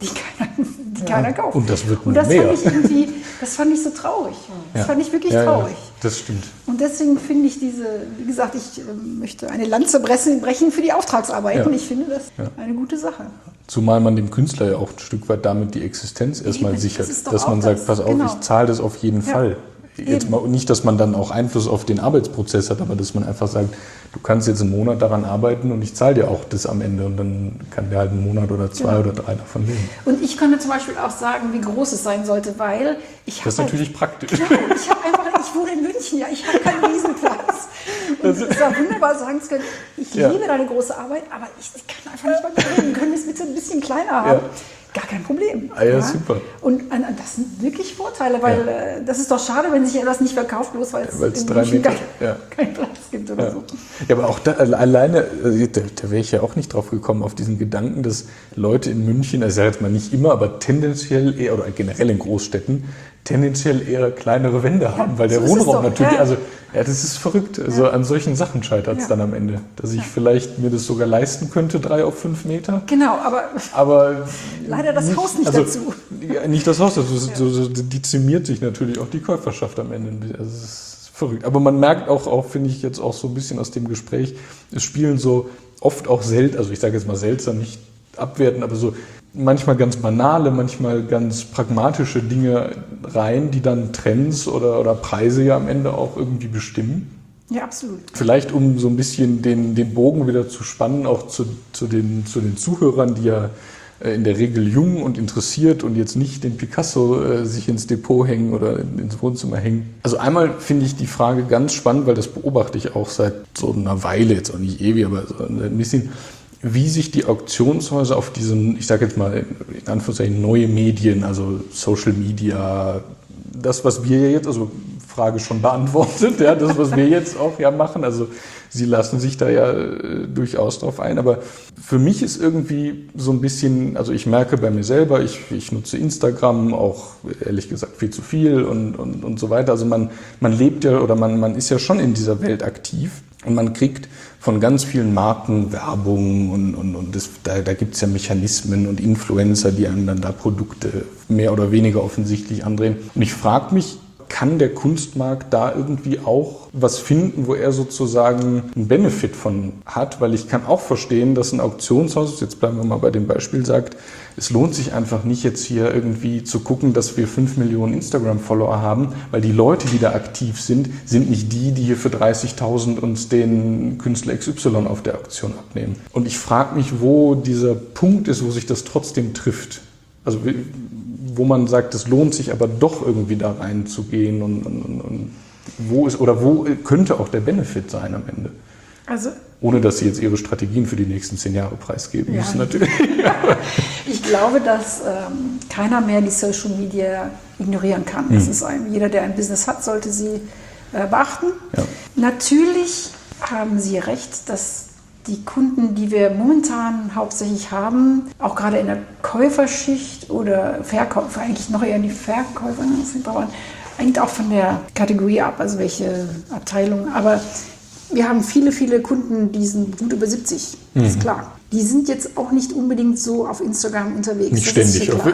die keiner kauft. Und das wird und das mehr. Das fand ich so traurig. Das fand ich wirklich traurig. Das stimmt. Und deswegen finde ich wie gesagt, ich möchte eine Lanze brechen für die Auftragsarbeiten. Ich finde das eine gute Sache. Zumal man dem Künstler ja auch ein Stück weit damit die Existenz erstmal sichert. Dass man sagt, pass auf, ich zahle das auf jeden Fall. Jetzt mal, nicht, dass man dann auch Einfluss auf den Arbeitsprozess hat, aber dass man einfach sagt, du kannst jetzt einen Monat daran arbeiten und ich zahle dir auch das am Ende und dann kann der halt einen Monat oder 2 oder 3 davon leben. Und ich könnte zum Beispiel auch sagen, wie groß es sein sollte, weil ich habe... Das ist natürlich praktisch. Genau, ich wohne in München, ich habe keinen Riesenplatz. Und es war wunderbar sagen zu können, ich liebe deine große Arbeit, aber ich kann einfach nicht bei mir reden. Können wir es bitte ein bisschen kleiner haben? Gar kein Problem. Super. Und das sind wirklich Vorteile, weil das ist doch schade, wenn sich etwas nicht verkauft, bloß weil es 3 Meter keinen Platz gibt oder so. Ja, aber auch alleine, da wäre ich ja auch nicht drauf gekommen, auf diesen Gedanken, dass Leute in München, also ich sage jetzt mal nicht immer, aber tendenziell eher, oder generell in Großstädten, tendenziell eher kleinere Wände haben, weil der Wohnraum natürlich, das ist verrückt. Also an solchen Sachen scheitert es dann am Ende. Dass ich vielleicht mir das sogar leisten könnte, 3 auf 5 Meter. Genau, aber leider das Haus nicht dazu. Ja, nicht das Haus dazu. So dezimiert sich natürlich auch die Käuferschaft am Ende. Also es ist verrückt. Aber man merkt auch, finde ich jetzt auch so ein bisschen aus dem Gespräch, es spielen so oft auch also ich sage jetzt mal seltsam, nicht abwerten, aber so manchmal ganz banale, manchmal ganz pragmatische Dinge rein, die dann Trends oder Preise ja am Ende auch irgendwie bestimmen. Ja, absolut. Vielleicht um so ein bisschen den Bogen wieder zu spannen, auch zu den Zuhörern, die ja in der Regel jung und interessiert und jetzt nicht den Picasso sich ins Depot hängen oder ins Wohnzimmer hängen. Also einmal finde ich die Frage ganz spannend, weil das beobachte ich auch seit so einer Weile, jetzt auch nicht ewig, aber so ein bisschen, wie sich die Auktionshäuser auf diesen, ich sage jetzt mal in Anführungszeichen, neue Medien, also Social Media, das, was wir jetzt, also Frage schon beantwortet, das, was wir jetzt auch machen, also Sie lassen sich da ja durchaus drauf ein, aber für mich ist irgendwie so ein bisschen, also ich merke bei mir selber, ich nutze Instagram auch ehrlich gesagt viel zu viel und so weiter, also man lebt ja oder man ist ja schon in dieser Welt aktiv. Und man kriegt von ganz vielen Marken Werbung und da gibt es ja Mechanismen und Influencer, die einem dann da Produkte mehr oder weniger offensichtlich andrehen. Und ich frage mich, kann der Kunstmarkt da irgendwie auch was finden, wo er sozusagen einen Benefit von hat? Weil ich kann auch verstehen, dass ein Auktionshaus, jetzt bleiben wir mal bei dem Beispiel, sagt, es lohnt sich einfach nicht jetzt hier irgendwie zu gucken, dass wir 5 Millionen Instagram-Follower haben, weil die Leute, die da aktiv sind nicht die hier für 30.000 uns den Künstler XY auf der Auktion abnehmen. Und ich frage mich, wo dieser Punkt ist, wo sich das trotzdem trifft. Also wo man sagt, es lohnt sich aber doch irgendwie da reinzugehen und wo könnte auch der Benefit sein am Ende? Also, ohne dass Sie jetzt Ihre Strategien für die nächsten 10 Jahre preisgeben müssen, natürlich. Ich glaube, dass keiner mehr die Social Media ignorieren kann. Das ist jeder, der ein Business hat, sollte sie beachten. Ja. Natürlich haben Sie recht, dass die Kunden, die wir momentan hauptsächlich haben, auch gerade in der Käuferschicht oder Verkäufer, eigentlich noch eher die Verkäufer, hängt auch von der Kategorie ab, also welche Abteilung. Aber wir haben viele, viele Kunden, die sind gut über 70, ist klar. Die sind jetzt auch nicht unbedingt so auf Instagram unterwegs. Nicht ständig. Genau.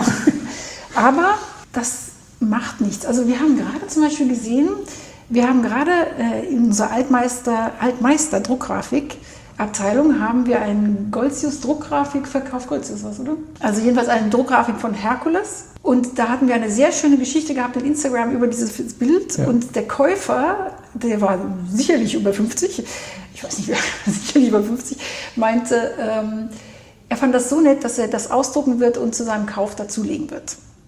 Aber das macht nichts. Also wir haben gerade zum Beispiel gesehen, wir haben gerade in unserer Altmeister Druckgrafik Abteilung haben wir einen Goltzius Druckgrafik verkauft. Goltzius was, oder? Also jedenfalls eine Druckgrafik von Herkules. Und da hatten wir eine sehr schöne Geschichte gehabt in Instagram über dieses Bild. Ja. Und der Käufer, der war sicherlich über 50, ich weiß nicht, sicherlich über 50, meinte, er fand das so nett, dass er das ausdrucken wird und zu seinem Kauf dazulegen wird.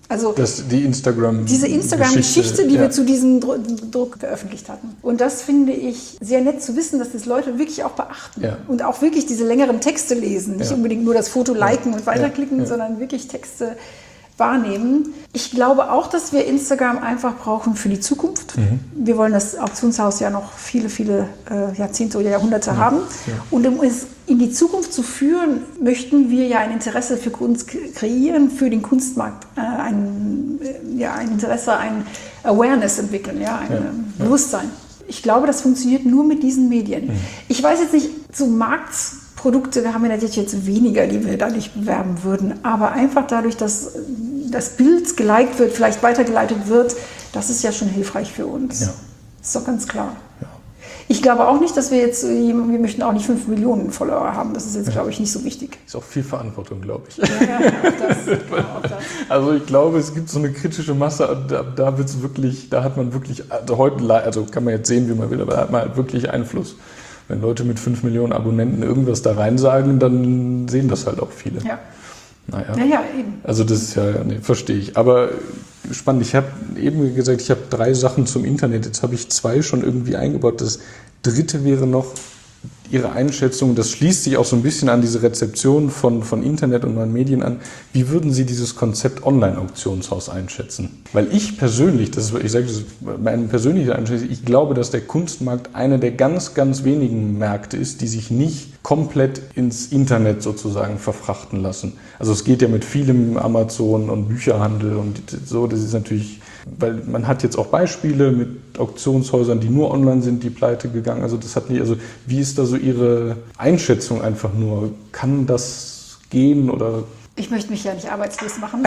Also die diese Instagram-Geschichte, die wir zu diesem Druck veröffentlicht hatten. Und das finde ich sehr nett zu wissen, dass das Leute wirklich auch beachten. Ja. Und auch wirklich diese längeren Texte lesen. Nicht unbedingt nur das Foto liken und weiterklicken, Ja. sondern wirklich Texte wahrnehmen. Ich glaube auch, dass wir Instagram einfach brauchen für die Zukunft. Wir wollen das Auktionshaus ja noch viele, viele Jahrzehnte oder Jahrhunderte haben. Ja. Und um es in die Zukunft zu führen, möchten wir ja ein Interesse für Kunst kreieren, für den Kunstmarkt, ein Interesse, ein Awareness entwickeln, ein Bewusstsein. Ich glaube, das funktioniert nur mit diesen Medien. Ich weiß jetzt nicht, so Marktprodukte haben wir natürlich jetzt weniger, die wir dadurch bewerben würden, aber einfach dadurch, dass das Bild geliked wird, vielleicht weitergeleitet wird, das ist ja schon hilfreich für uns. Ja. Ist doch ganz klar. Ja. Ich glaube auch nicht, dass wir möchten auch nicht 5 Millionen Follower haben. Das ist jetzt, glaube ich, nicht so wichtig. Ist auch viel Verantwortung, glaube ich. Ja, auch das. Also ich glaube, es gibt so eine kritische Masse, da wird's wirklich, da hat man wirklich, also kann man jetzt sehen, wie man will, aber da hat man halt wirklich Einfluss. Wenn Leute mit 5 Millionen Abonnenten irgendwas da rein sagen, dann sehen das halt auch viele. Ja. Naja. Ja, eben. Also das ist verstehe ich. Aber spannend, ich habe eben gesagt, ich habe 3 Sachen zum Internet. Jetzt habe ich 2 schon irgendwie eingebaut. Das 3. wäre noch Ihre Einschätzung, das schließt sich auch so ein bisschen an diese Rezeption von Internet und neuen Medien an. Wie würden Sie dieses Konzept Online-Auktionshaus einschätzen? Weil ich persönlich, ich sage das meine persönliche Einschätzung, ich glaube, dass der Kunstmarkt einer der ganz, ganz wenigen Märkte ist, die sich nicht komplett ins Internet sozusagen verfrachten lassen. Also es geht ja mit vielem Amazon und Bücherhandel und so, das ist natürlich, weil man hat jetzt auch Beispiele mit Auktionshäusern, die nur online sind, die pleite gegangen. Also das hat nicht, also wie ist da so Ihre Einschätzung einfach nur? Kann das gehen oder? Ich möchte mich ja nicht arbeitslos machen.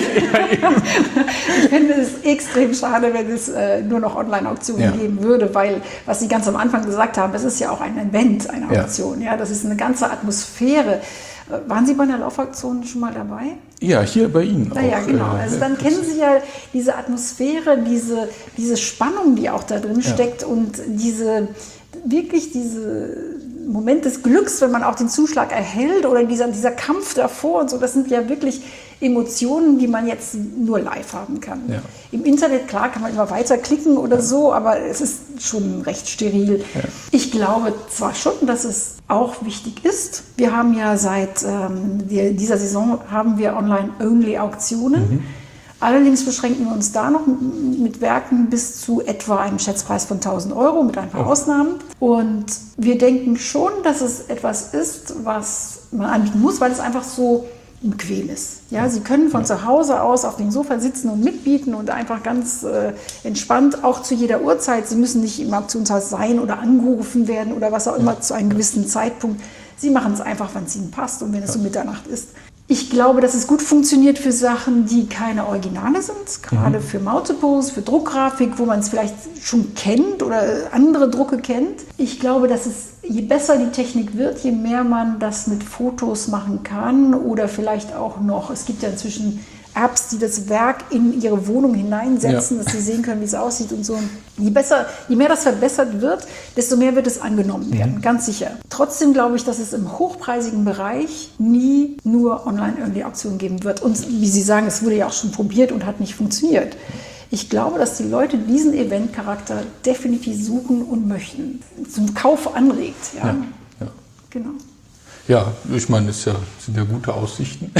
Ich finde es extrem schade, wenn es nur noch Online-Auktionen geben würde, weil, was Sie ganz am Anfang gesagt haben, es ist ja auch ein Event, eine Auktion. Ja, das ist eine ganze Atmosphäre. Waren Sie bei einer Laufaktion schon mal dabei? Ja, hier bei Ihnen auch. Ja, genau. Also dann kennen Sie ja diese Atmosphäre, diese Spannung, die auch da drin steckt und diese Moment des Glücks, wenn man auch den Zuschlag erhält oder dieser Kampf davor und so, das sind ja wirklich Emotionen, die man jetzt nur live haben kann. Ja. Im Internet, klar, kann man immer weiterklicken oder so, aber es ist schon recht steril. Ja. Ich glaube zwar schon, dass es auch wichtig ist. Wir haben ja seit dieser Saison haben wir Online-Only-Auktionen. Allerdings beschränken wir uns da noch mit Werken bis zu etwa einem Schätzpreis von 1.000 € mit ein paar Ausnahmen. Und wir denken schon, dass es etwas ist, was man anbieten muss, weil es einfach so bequem ist. Ja, Sie können von zu Hause aus auf dem Sofa sitzen und mitbieten und einfach ganz entspannt, auch zu jeder Uhrzeit. Sie müssen nicht im Auktionshaus sein oder angerufen werden oder was auch immer zu einem gewissen Zeitpunkt. Sie machen es einfach, wann es Ihnen passt und wenn es um Mitternacht ist. Ich glaube, dass es gut funktioniert für Sachen, die keine Originale sind, gerade für Multiples, für Druckgrafik, wo man es vielleicht schon kennt oder andere Drucke kennt. Ich glaube, dass je besser die Technik wird, je mehr man das mit Fotos machen kann oder vielleicht auch noch, es gibt ja inzwischen Apps, die das Werk in ihre Wohnung hineinsetzen, dass sie sehen können, wie es aussieht und so. Je mehr das verbessert wird, desto mehr wird es angenommen werden, ganz sicher. Trotzdem glaube ich, dass es im hochpreisigen Bereich nie nur Online-Only-Auktionen geben wird. Und wie Sie sagen, es wurde ja auch schon probiert und hat nicht funktioniert. Ich glaube, dass die Leute diesen Event-Charakter definitiv suchen und möchten. Zum Kauf anregt. Ja. Genau. Ja, ich meine, es sind ja gute Aussichten.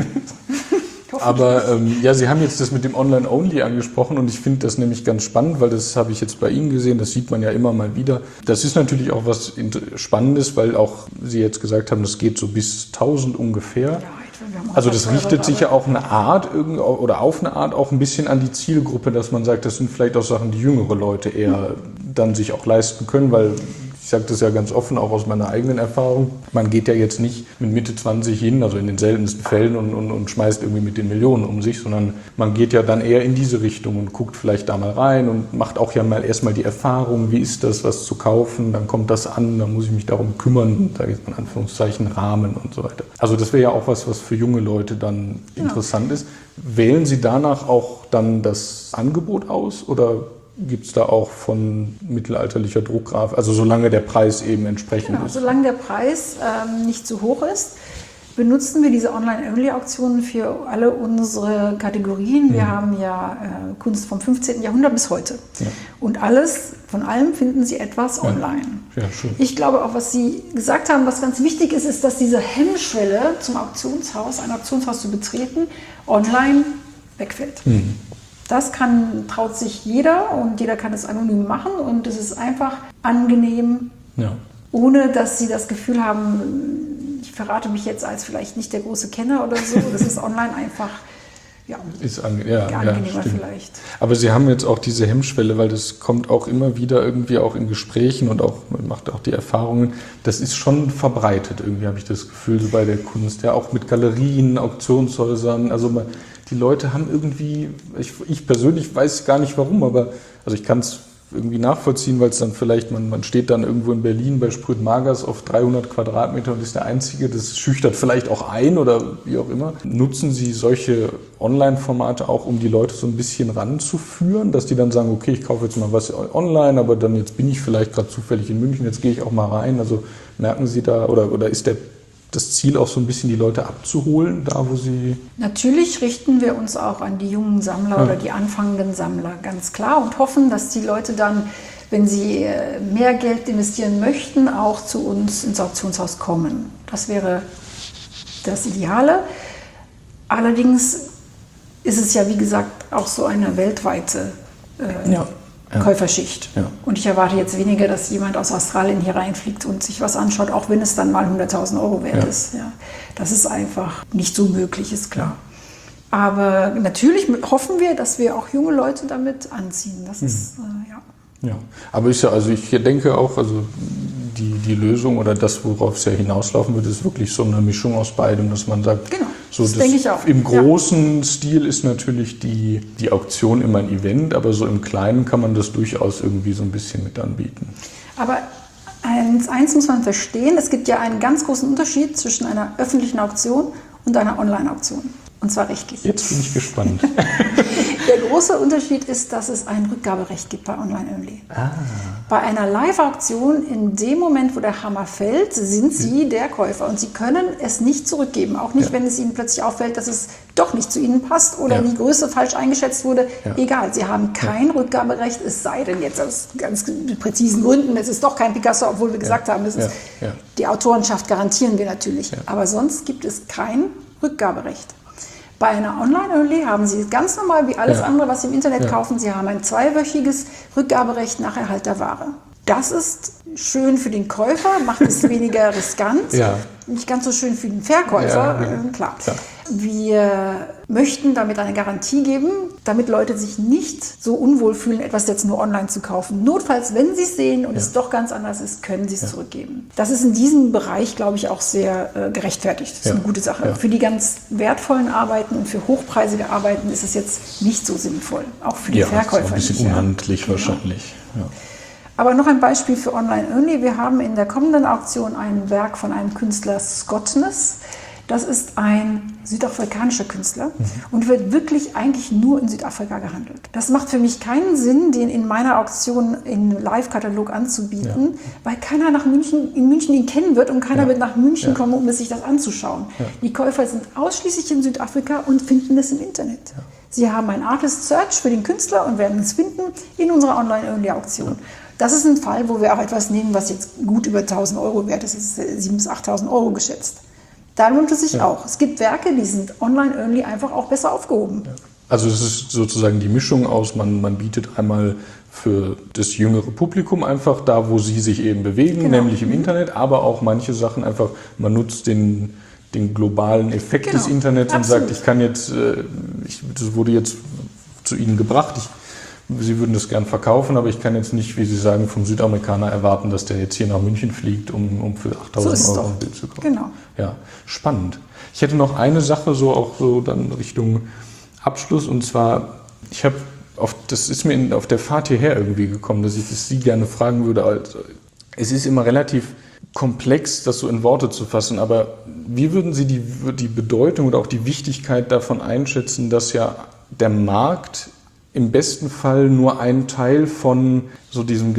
Aber Sie haben jetzt das mit dem Online-Only angesprochen und ich finde das nämlich ganz spannend, weil das habe ich jetzt bei Ihnen gesehen, das sieht man ja immer mal wieder. Das ist natürlich auch was Spannendes, weil auch Sie jetzt gesagt haben, das geht so bis 1.000 ungefähr. Ja, also das richtet sich ja auch auf eine Art auch ein bisschen an die Zielgruppe, dass man sagt, das sind vielleicht auch Sachen, die jüngere Leute eher dann sich auch leisten können, weil ich sage das ja ganz offen, auch aus meiner eigenen Erfahrung. Man geht ja jetzt nicht mit Mitte 20 hin, also in den seltensten Fällen und schmeißt irgendwie mit den Millionen um sich, sondern man geht ja dann eher in diese Richtung und guckt vielleicht da mal rein und macht auch ja mal erstmal die Erfahrung, wie ist das, was zu kaufen, dann kommt das an, dann muss ich mich darum kümmern, da gibt es in Anführungszeichen Rahmen und so weiter. Also das wäre ja auch was für junge Leute dann interessant ist. Wählen Sie danach auch dann das Angebot aus oder gibt es da auch von mittelalterlicher Druckgrafik, also solange der Preis eben entsprechend ist? Solange der Preis nicht zu hoch ist. benutzen wir diese Online-Only-Auktionen für alle unsere Kategorien. Wir haben ja Kunst vom 15. Jahrhundert bis heute. Ja. Und von allem finden Sie etwas online. Ja, schön. Ich glaube auch, was Sie gesagt haben, was ganz wichtig ist, ist, dass diese Hemmschwelle zum Auktionshaus, ein Auktionshaus zu betreten, online wegfällt. Das traut sich jeder und jeder kann es anonym machen und es ist einfach angenehm, ohne dass Sie das Gefühl haben, ich verrate mich jetzt als vielleicht nicht der große Kenner oder so. Das ist online einfach angenehmer vielleicht. Aber Sie haben jetzt auch diese Hemmschwelle, weil das kommt auch immer wieder irgendwie auch in Gesprächen und auch, man macht auch die Erfahrungen, das ist schon verbreitet, irgendwie habe ich das Gefühl, so bei der Kunst, ja auch mit Galerien, Auktionshäusern, also die Leute haben irgendwie, ich persönlich weiß gar nicht warum, aber also ich kann es irgendwie nachvollziehen, weil es dann vielleicht, man steht dann irgendwo in Berlin bei Sprüt Magers auf 300 Quadratmeter und ist der Einzige, das schüchtert vielleicht auch ein oder wie auch immer. Nutzen Sie solche Online-Formate auch, um die Leute so ein bisschen ranzuführen, dass die dann sagen, okay, ich kaufe jetzt mal was online, aber dann jetzt bin ich vielleicht gerade zufällig in München, jetzt gehe ich auch mal rein. Also merken Sie da, oder ist das Ziel auch so ein bisschen die Leute abzuholen, da wo sie... Natürlich richten wir uns auch an die jungen Sammler oder die anfangenden Sammler, ganz klar, und hoffen, dass die Leute dann, wenn sie mehr Geld investieren möchten, auch zu uns ins Auktionshaus kommen. Das wäre das Ideale. Allerdings ist es ja, wie gesagt, auch so eine weltweite Käuferschicht. Ja. Und ich erwarte jetzt weniger, dass jemand aus Australien hier reinfliegt und sich was anschaut, auch wenn es dann mal 100.000 € wert ist. Ja. Das ist einfach nicht so möglich, ist klar. Aber natürlich hoffen wir, dass wir auch junge Leute damit anziehen. Das ist, Ja, aber ist ja, also ich denke auch, also die Lösung oder das, worauf es ja hinauslaufen wird, ist wirklich so eine Mischung aus beidem, dass man sagt, genau, so das denke ich auch. Im großen Stil ist natürlich die Auktion immer ein Event, aber so im Kleinen kann man das durchaus irgendwie so ein bisschen mit anbieten. Aber eins muss man verstehen, es gibt ja einen ganz großen Unterschied zwischen einer öffentlichen Auktion und einer Online-Auktion. Und zwar rechtlich. Jetzt bin ich gespannt. Der große Unterschied ist, dass es ein Rückgaberecht gibt bei Online-Only. Bei einer Live-Auktion, in dem Moment, wo der Hammer fällt, sind Sie der Käufer und Sie können es nicht zurückgeben. Auch nicht, wenn es Ihnen plötzlich auffällt, dass es doch nicht zu Ihnen passt oder die Größe falsch eingeschätzt wurde. Egal, Sie haben kein Rückgaberecht, es sei denn jetzt aus ganz präzisen Gründen, es ist doch kein Picasso, obwohl wir gesagt haben, es ist die Autorenschaft garantieren wir natürlich. Aber sonst gibt es kein Rückgaberecht. Bei einer Online-Only haben Sie ganz normal wie alles andere, was Sie im Internet kaufen. Sie haben ein 2-wöchiges Rückgaberecht nach Erhalt der Ware. Das ist schön für den Käufer, macht es weniger riskant. Nicht ganz so schön für den Verkäufer, klar. Wir möchten damit eine Garantie geben, damit Leute sich nicht so unwohl fühlen, etwas jetzt nur online zu kaufen. Notfalls, wenn sie es sehen und es doch ganz anders ist, können sie es zurückgeben. Das ist in diesem Bereich, glaube ich, auch sehr gerechtfertigt. Das ist eine gute Sache. Für die ganz wertvollen Arbeiten und für hochpreisige Arbeiten ist es jetzt nicht so sinnvoll. Auch für die Verkäufer. Ist ein bisschen unhandlich wahrscheinlich. Ja. Aber noch ein Beispiel für Online-Only. Wir haben in der kommenden Auktion ein Werk von einem Künstler, Scottness. Das ist ein südafrikanischer Künstler und wird wirklich eigentlich nur in Südafrika gehandelt. Das macht für mich keinen Sinn, den in meiner Auktion im Live-Katalog anzubieten, weil keiner in München ihn kennen wird und keiner wird nach München kommen, um sich das anzuschauen. Die Käufer sind ausschließlich in Südafrika und finden es im Internet. Sie haben ein Artist Search für den Künstler und werden es finden in unserer Online-Only-Auktion. Das ist ein Fall, wo wir auch etwas nehmen, was jetzt gut über 1.000 € wert ist. Es ist 7.000 bis 8.000 € geschätzt. Da lohnt es sich auch. Es gibt Werke, die sind online-only einfach auch besser aufgehoben. Also es ist sozusagen die Mischung aus, man bietet einmal für das jüngere Publikum einfach da, wo sie sich eben bewegen, nämlich im Internet, aber auch manche Sachen einfach, man nutzt den globalen Effekt des Internets und sagt, ich kann jetzt, das wurde jetzt zu Ihnen gebracht, Sie würden das gern verkaufen, aber ich kann jetzt nicht, wie Sie sagen, vom Südamerikaner erwarten, dass der jetzt hier nach München fliegt, um für 8.000 € ein Bild zu kaufen. Genau. Ja, spannend. Ich hätte noch eine Sache, so dann Richtung Abschluss, und zwar, das ist mir auf der Fahrt hierher irgendwie gekommen, dass ich das Sie gerne fragen würde. Also, es ist immer relativ komplex, das so in Worte zu fassen, aber wie würden Sie die Bedeutung oder auch die Wichtigkeit davon einschätzen, dass ja der Markt im besten Fall nur ein Teil von so diesem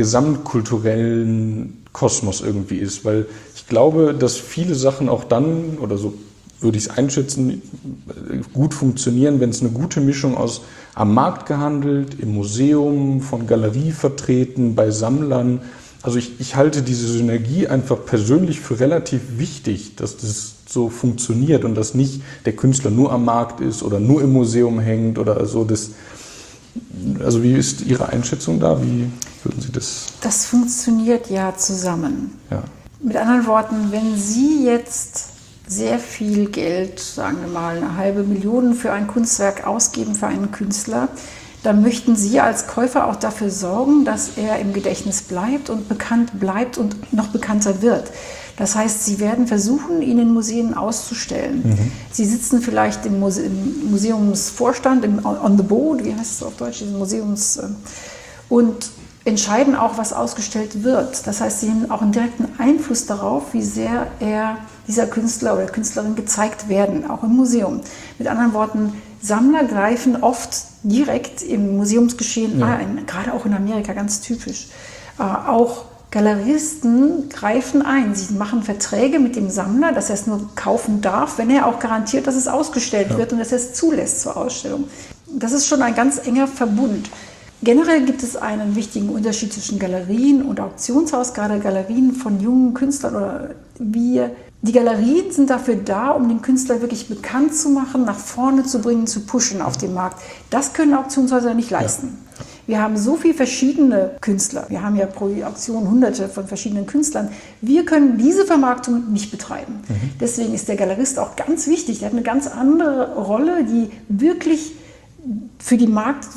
gesamtkulturellen Kosmos irgendwie ist, weil ich glaube, dass viele Sachen auch dann oder so würde ich es einschätzen, gut funktionieren, wenn es eine gute Mischung aus am Markt gehandelt, im Museum, von Galerie vertreten, bei Sammlern. Also ich halte diese Synergie einfach persönlich für relativ wichtig, dass das so funktioniert und dass nicht der Künstler nur am Markt ist oder nur im Museum hängt oder so. Also wie ist Ihre Einschätzung da? Wie würden Sie das? Das funktioniert ja zusammen. Ja. Mit anderen Worten, wenn Sie jetzt sehr viel Geld, sagen wir mal 500.000 für ein Kunstwerk ausgeben für einen Künstler, dann möchten Sie als Käufer auch dafür sorgen, dass er im Gedächtnis bleibt und bekannt bleibt und noch bekannter wird. Das heißt, Sie werden versuchen, ihn in Museen auszustellen. Sie sitzen vielleicht im Museumsvorstand, on the board, wie heißt es auf Deutsch, und entscheiden auch, was ausgestellt wird. Das heißt, Sie haben auch einen direkten Einfluss darauf, wie sehr dieser Künstler oder Künstlerin gezeigt werden, auch im Museum. Mit anderen Worten, Sammler greifen oft direkt im Museumsgeschehen ein, gerade auch in Amerika ganz typisch. Auch Galeristen greifen ein. Sie machen Verträge mit dem Sammler, dass er es nur kaufen darf, wenn er auch garantiert, dass es ausgestellt wird und dass er es zulässt zur Ausstellung. Das ist schon ein ganz enger Verbund. Generell gibt es einen wichtigen Unterschied zwischen Galerien und Auktionshaus, gerade Galerien von jungen Künstlern Die Galerien sind dafür da, um den Künstler wirklich bekannt zu machen, nach vorne zu bringen, zu pushen auf dem Markt. Das können Auktionshäuser nicht leisten. Ja. Wir haben so viele verschiedene Künstler. Wir haben ja pro Auktion hunderte von verschiedenen Künstlern. Wir können diese Vermarktung nicht betreiben. Deswegen ist der Galerist auch ganz wichtig. Der hat eine ganz andere Rolle, die wirklich für die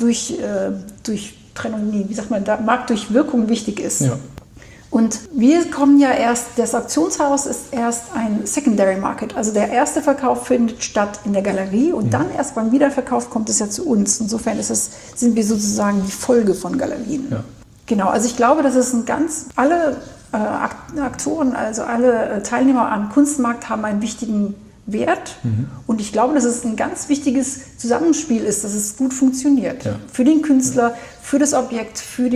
Marktdurchwirkung wichtig ist. Ja. Und wir kommen ja das Auktionshaus ist erst ein Secondary Market, also der erste Verkauf findet statt in der Galerie und dann erst beim Wiederverkauf kommt es ja zu uns. Insofern sind wir sozusagen die Folge von Galerien. Ja. Genau, also ich glaube, dass es alle Aktoren, also alle Teilnehmer am Kunstmarkt haben einen wichtigen Wert und ich glaube, dass es ein ganz wichtiges Zusammenspiel ist, dass es gut funktioniert. Ja. Für den Künstler, für das Objekt, für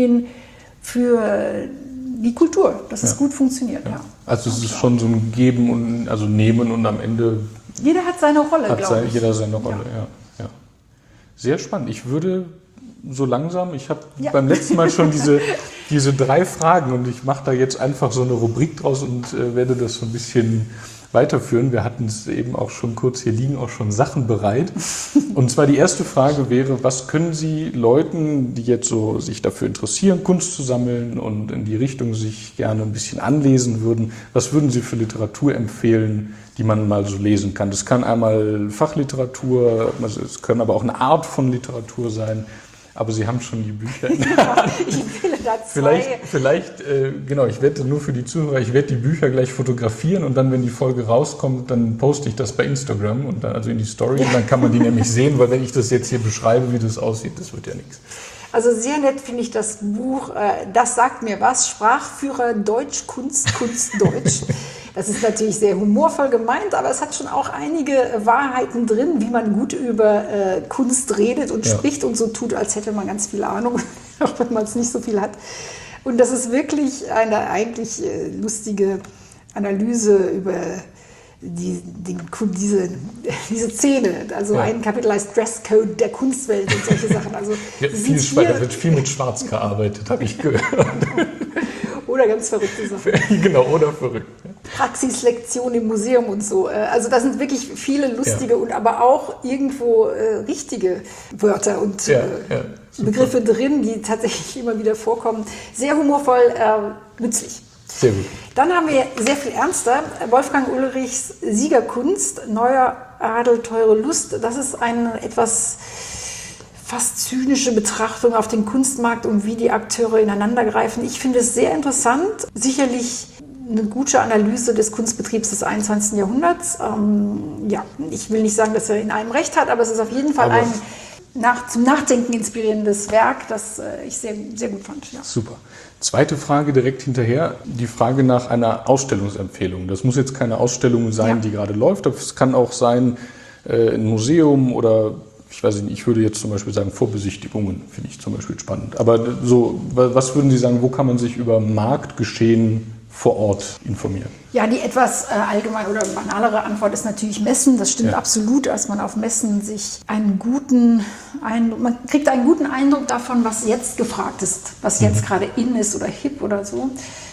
die Kultur, dass es gut funktioniert. Ja. Also es ist schon so ein Geben und also Nehmen und am Ende... Jeder hat seine Rolle, glaube ich. Jeder seine Rolle, ja. Sehr spannend. Ich würde so langsam, ich habe beim letzten Mal schon diese 3 Fragen und ich mache da jetzt einfach so eine Rubrik draus und werde das so ein bisschen weiterführen. Wir hatten es eben auch schon kurz, hier liegen auch schon Sachen bereit. Und zwar die erste Frage wäre, was können Sie Leuten, die jetzt so sich dafür interessieren, Kunst zu sammeln und in die Richtung sich gerne ein bisschen anlesen würden, was würden Sie für Literatur empfehlen, die man mal so lesen kann? Das kann einmal Fachliteratur, es können aber auch eine Art von Literatur sein. Aber Sie haben schon die Bücher in der Hand. Ich will da Vielleicht, ich werde nur für die Zuhörer, ich werde die Bücher gleich fotografieren und dann, wenn die Folge rauskommt, dann poste ich das bei Instagram und dann also in die Story und dann kann man die nämlich sehen, weil wenn ich das jetzt hier beschreibe, wie das aussieht, das wird ja nichts. Also sehr nett finde ich das Buch, das sagt mir was, Sprachführer Deutsch, Kunst Deutsch. Das ist natürlich sehr humorvoll gemeint, aber es hat schon auch einige Wahrheiten drin, wie man gut über Kunst redet und spricht und so tut, als hätte man ganz viel Ahnung, auch wenn man es nicht so viel hat. Und das ist wirklich eine eigentlich lustige Analyse über diese Szene. Also ein Kapitel heißt Dresscode der Kunstwelt und solche Sachen. Also da wird viel mit Schwarz gearbeitet, habe ich gehört. Oder ganz verrückte Sachen. Genau, oder verrückt. Praxislektion im Museum und so. Also da sind wirklich viele lustige und aber auch irgendwo richtige Wörter und Begriffe drin, die tatsächlich immer wieder vorkommen. Sehr humorvoll, nützlich. Sehr gut. Dann haben wir sehr viel ernster Wolfgang Ulrichs Siegerkunst, Neuer Adel, teure Lust. Das ist eine etwas fast zynische Betrachtung auf den Kunstmarkt und wie die Akteure ineinandergreifen. Ich finde es sehr interessant, sicherlich eine gute Analyse des Kunstbetriebs des 21. Jahrhunderts. Ich will nicht sagen, dass er in einem Recht hat, aber es ist auf jeden Fall ein zum Nachdenken inspirierendes Werk, das ich sehr, sehr gut fand. Ja. Super. Zweite Frage direkt hinterher, die Frage nach einer Ausstellungsempfehlung. Das muss jetzt keine Ausstellung sein, die gerade läuft, aber es kann auch sein ein Museum oder ich weiß nicht, ich würde jetzt zum Beispiel sagen Vorbesichtigungen, finde ich zum Beispiel spannend. Aber so, was würden Sie sagen, wo kann man sich über Marktgeschehen vor Ort informieren? Ja, die etwas allgemein oder banalere Antwort ist natürlich Messen. Das stimmt absolut, dass man auf Messen sich man kriegt einen guten Eindruck davon, was jetzt gefragt ist, was jetzt gerade in ist oder hip oder so.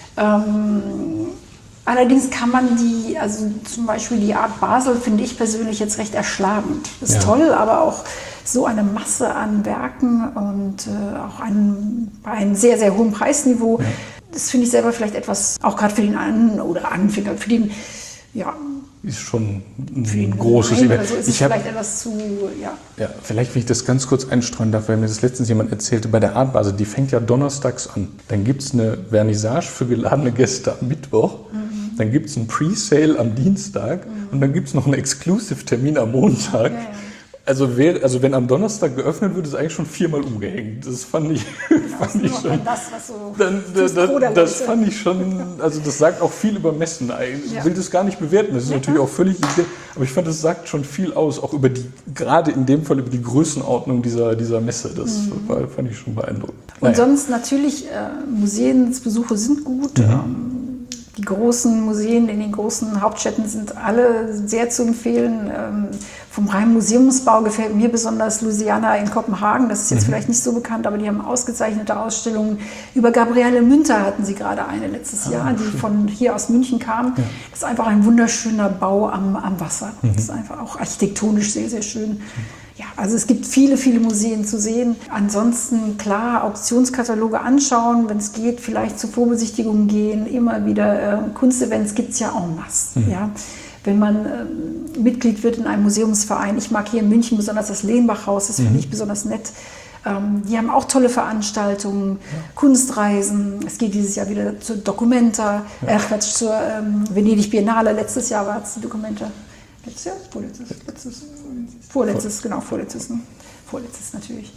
Allerdings kann man zum Beispiel die Art Basel finde ich persönlich jetzt recht erschlagend. Das ist toll, aber auch so eine Masse an Werken und auch bei einem sehr, sehr hohen Preisniveau. Ja. Das finde ich selber vielleicht etwas, auch gerade für den Anfänger, für den, ist schon ein großes Event. Also ist es vielleicht etwas zu, Ja, vielleicht, wenn ich das ganz kurz einstreuen darf, weil mir das letztens jemand erzählte, bei der Art Basel, die fängt ja donnerstags an. Dann gibt es eine Vernissage für geladene Gäste am Mittwoch. Dann gibt es einen Pre-Sale am Dienstag und dann gibt es noch einen Exclusive-Termin am Montag. Ja. Also wenn am Donnerstag geöffnet wird, ist eigentlich schon 4-mal umgehängt. Das fand ich schon. Das fand ich schon. Also das sagt auch viel über Messen. Ich will das gar nicht bewerten. Das ist natürlich auch völlig egal. Aber ich fand, das sagt schon viel aus, auch über gerade in dem Fall über die Größenordnung dieser Messe. Das fand ich schon beeindruckend. Und sonst natürlich Museumsbesuche sind gut. Die großen Museen in den großen Hauptstädten sind alle sehr zu empfehlen. Vom reinen Museumsbau gefällt mir besonders Louisiana in Kopenhagen. Das ist jetzt vielleicht nicht so bekannt, aber die haben ausgezeichnete Ausstellungen. Über Gabriele Münter hatten sie gerade eine letztes Jahr, die von hier aus München kam. Ja. Das ist einfach ein wunderschöner Bau am Wasser. Das ist einfach auch architektonisch sehr, sehr schön. Ja, also es gibt viele, viele Museen zu sehen. Ansonsten, klar, Auktionskataloge anschauen, wenn es geht, vielleicht zu Vorbesichtigungen gehen, immer wieder. Kunstevents gibt es ja en masse. Ja. Wenn man Mitglied wird in einem Museumsverein, ich mag hier in München besonders das Lehnbach-Haus, das finde ich besonders nett. Die haben auch tolle Veranstaltungen, Kunstreisen. Es geht dieses Jahr wieder zur Documenta, zur Venedig Biennale. Letztes Jahr war es die Documenta. Letztes Jahr? Vorletztes natürlich.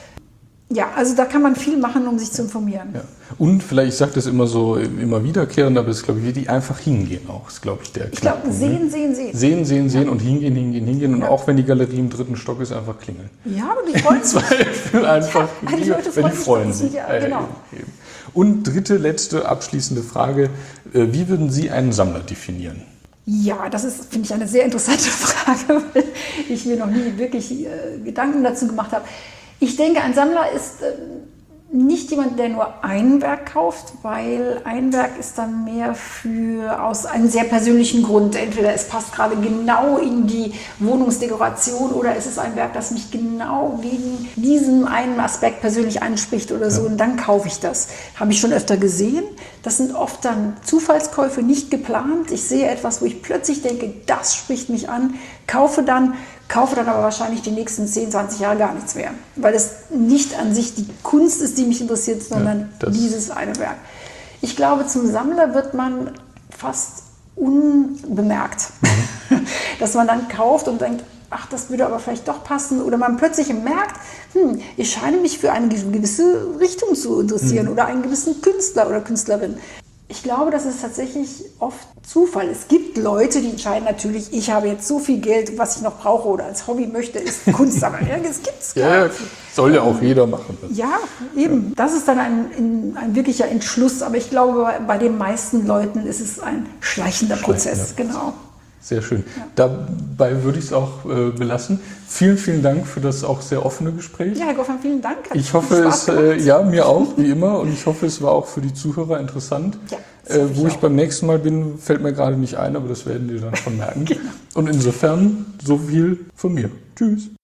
Ja, also da kann man viel machen, um sich zu informieren. Ja. Und vielleicht, ich sage das immer so, immer wiederkehrend, aber es ist, glaube ich, die einfach hingehen auch. Das ist, glaube ich, der Knackpunkt. Ich glaube, sehen und hingehen. Und auch wenn die Galerie im 3. Stock ist, einfach klingeln. Ja, aber die freuen sich. Einfach, die Leute freuen sich. Ja, genau. Und letzte, abschließende Frage. Wie würden Sie einen Sammler definieren? Ja, das ist, finde ich, eine sehr interessante Frage, weil ich mir noch nie wirklich Gedanken dazu gemacht habe. Ich denke, ein Sammler ist nicht jemand, der nur ein Werk kauft, weil ein Werk ist dann mehr aus einem sehr persönlichen Grund. Entweder es passt gerade genau in die Wohnungsdekoration oder es ist ein Werk, das mich genau wegen diesem einen Aspekt persönlich anspricht oder so. Und dann kaufe ich das. Habe ich schon öfter gesehen. Das sind oft dann Zufallskäufe, nicht geplant. Ich sehe etwas, wo ich plötzlich denke, das spricht mich an, kaufe dann aber wahrscheinlich die nächsten 10, 20 Jahre gar nichts mehr. Weil es nicht an sich die Kunst ist, die mich interessiert, sondern dieses eine Werk. Ich glaube, zum Sammler wird man fast unbemerkt. Dass man dann kauft und denkt, ach, das würde aber vielleicht doch passen. Oder man plötzlich merkt, ich scheine mich für eine gewisse Richtung zu interessieren oder einen gewissen Künstler oder Künstlerin. Ich glaube, das ist tatsächlich oft Zufall. Es gibt Leute, die entscheiden natürlich, ich habe jetzt so viel Geld, was ich noch brauche oder als Hobby möchte, ist Kunst sammeln. Ja, das gibt's gar nicht. Soll ja auch jeder machen. Ja, eben. Das ist dann ein wirklicher Entschluss. Aber ich glaube, bei den meisten Leuten ist es ein schleichender Prozess. Genau. Sehr schön. Ja. Dabei würde ich es auch belassen. Vielen, vielen Dank für das auch sehr offene Gespräch. Ja, Herr Goffmann, vielen Dank. Ich hoffe, mir auch, wie immer. Und ich hoffe, es war auch für die Zuhörer interessant. Ja, wo ich beim nächsten Mal bin, fällt mir gerade nicht ein, aber das werden die dann schon merken. Genau. Und insofern so viel von mir. Tschüss.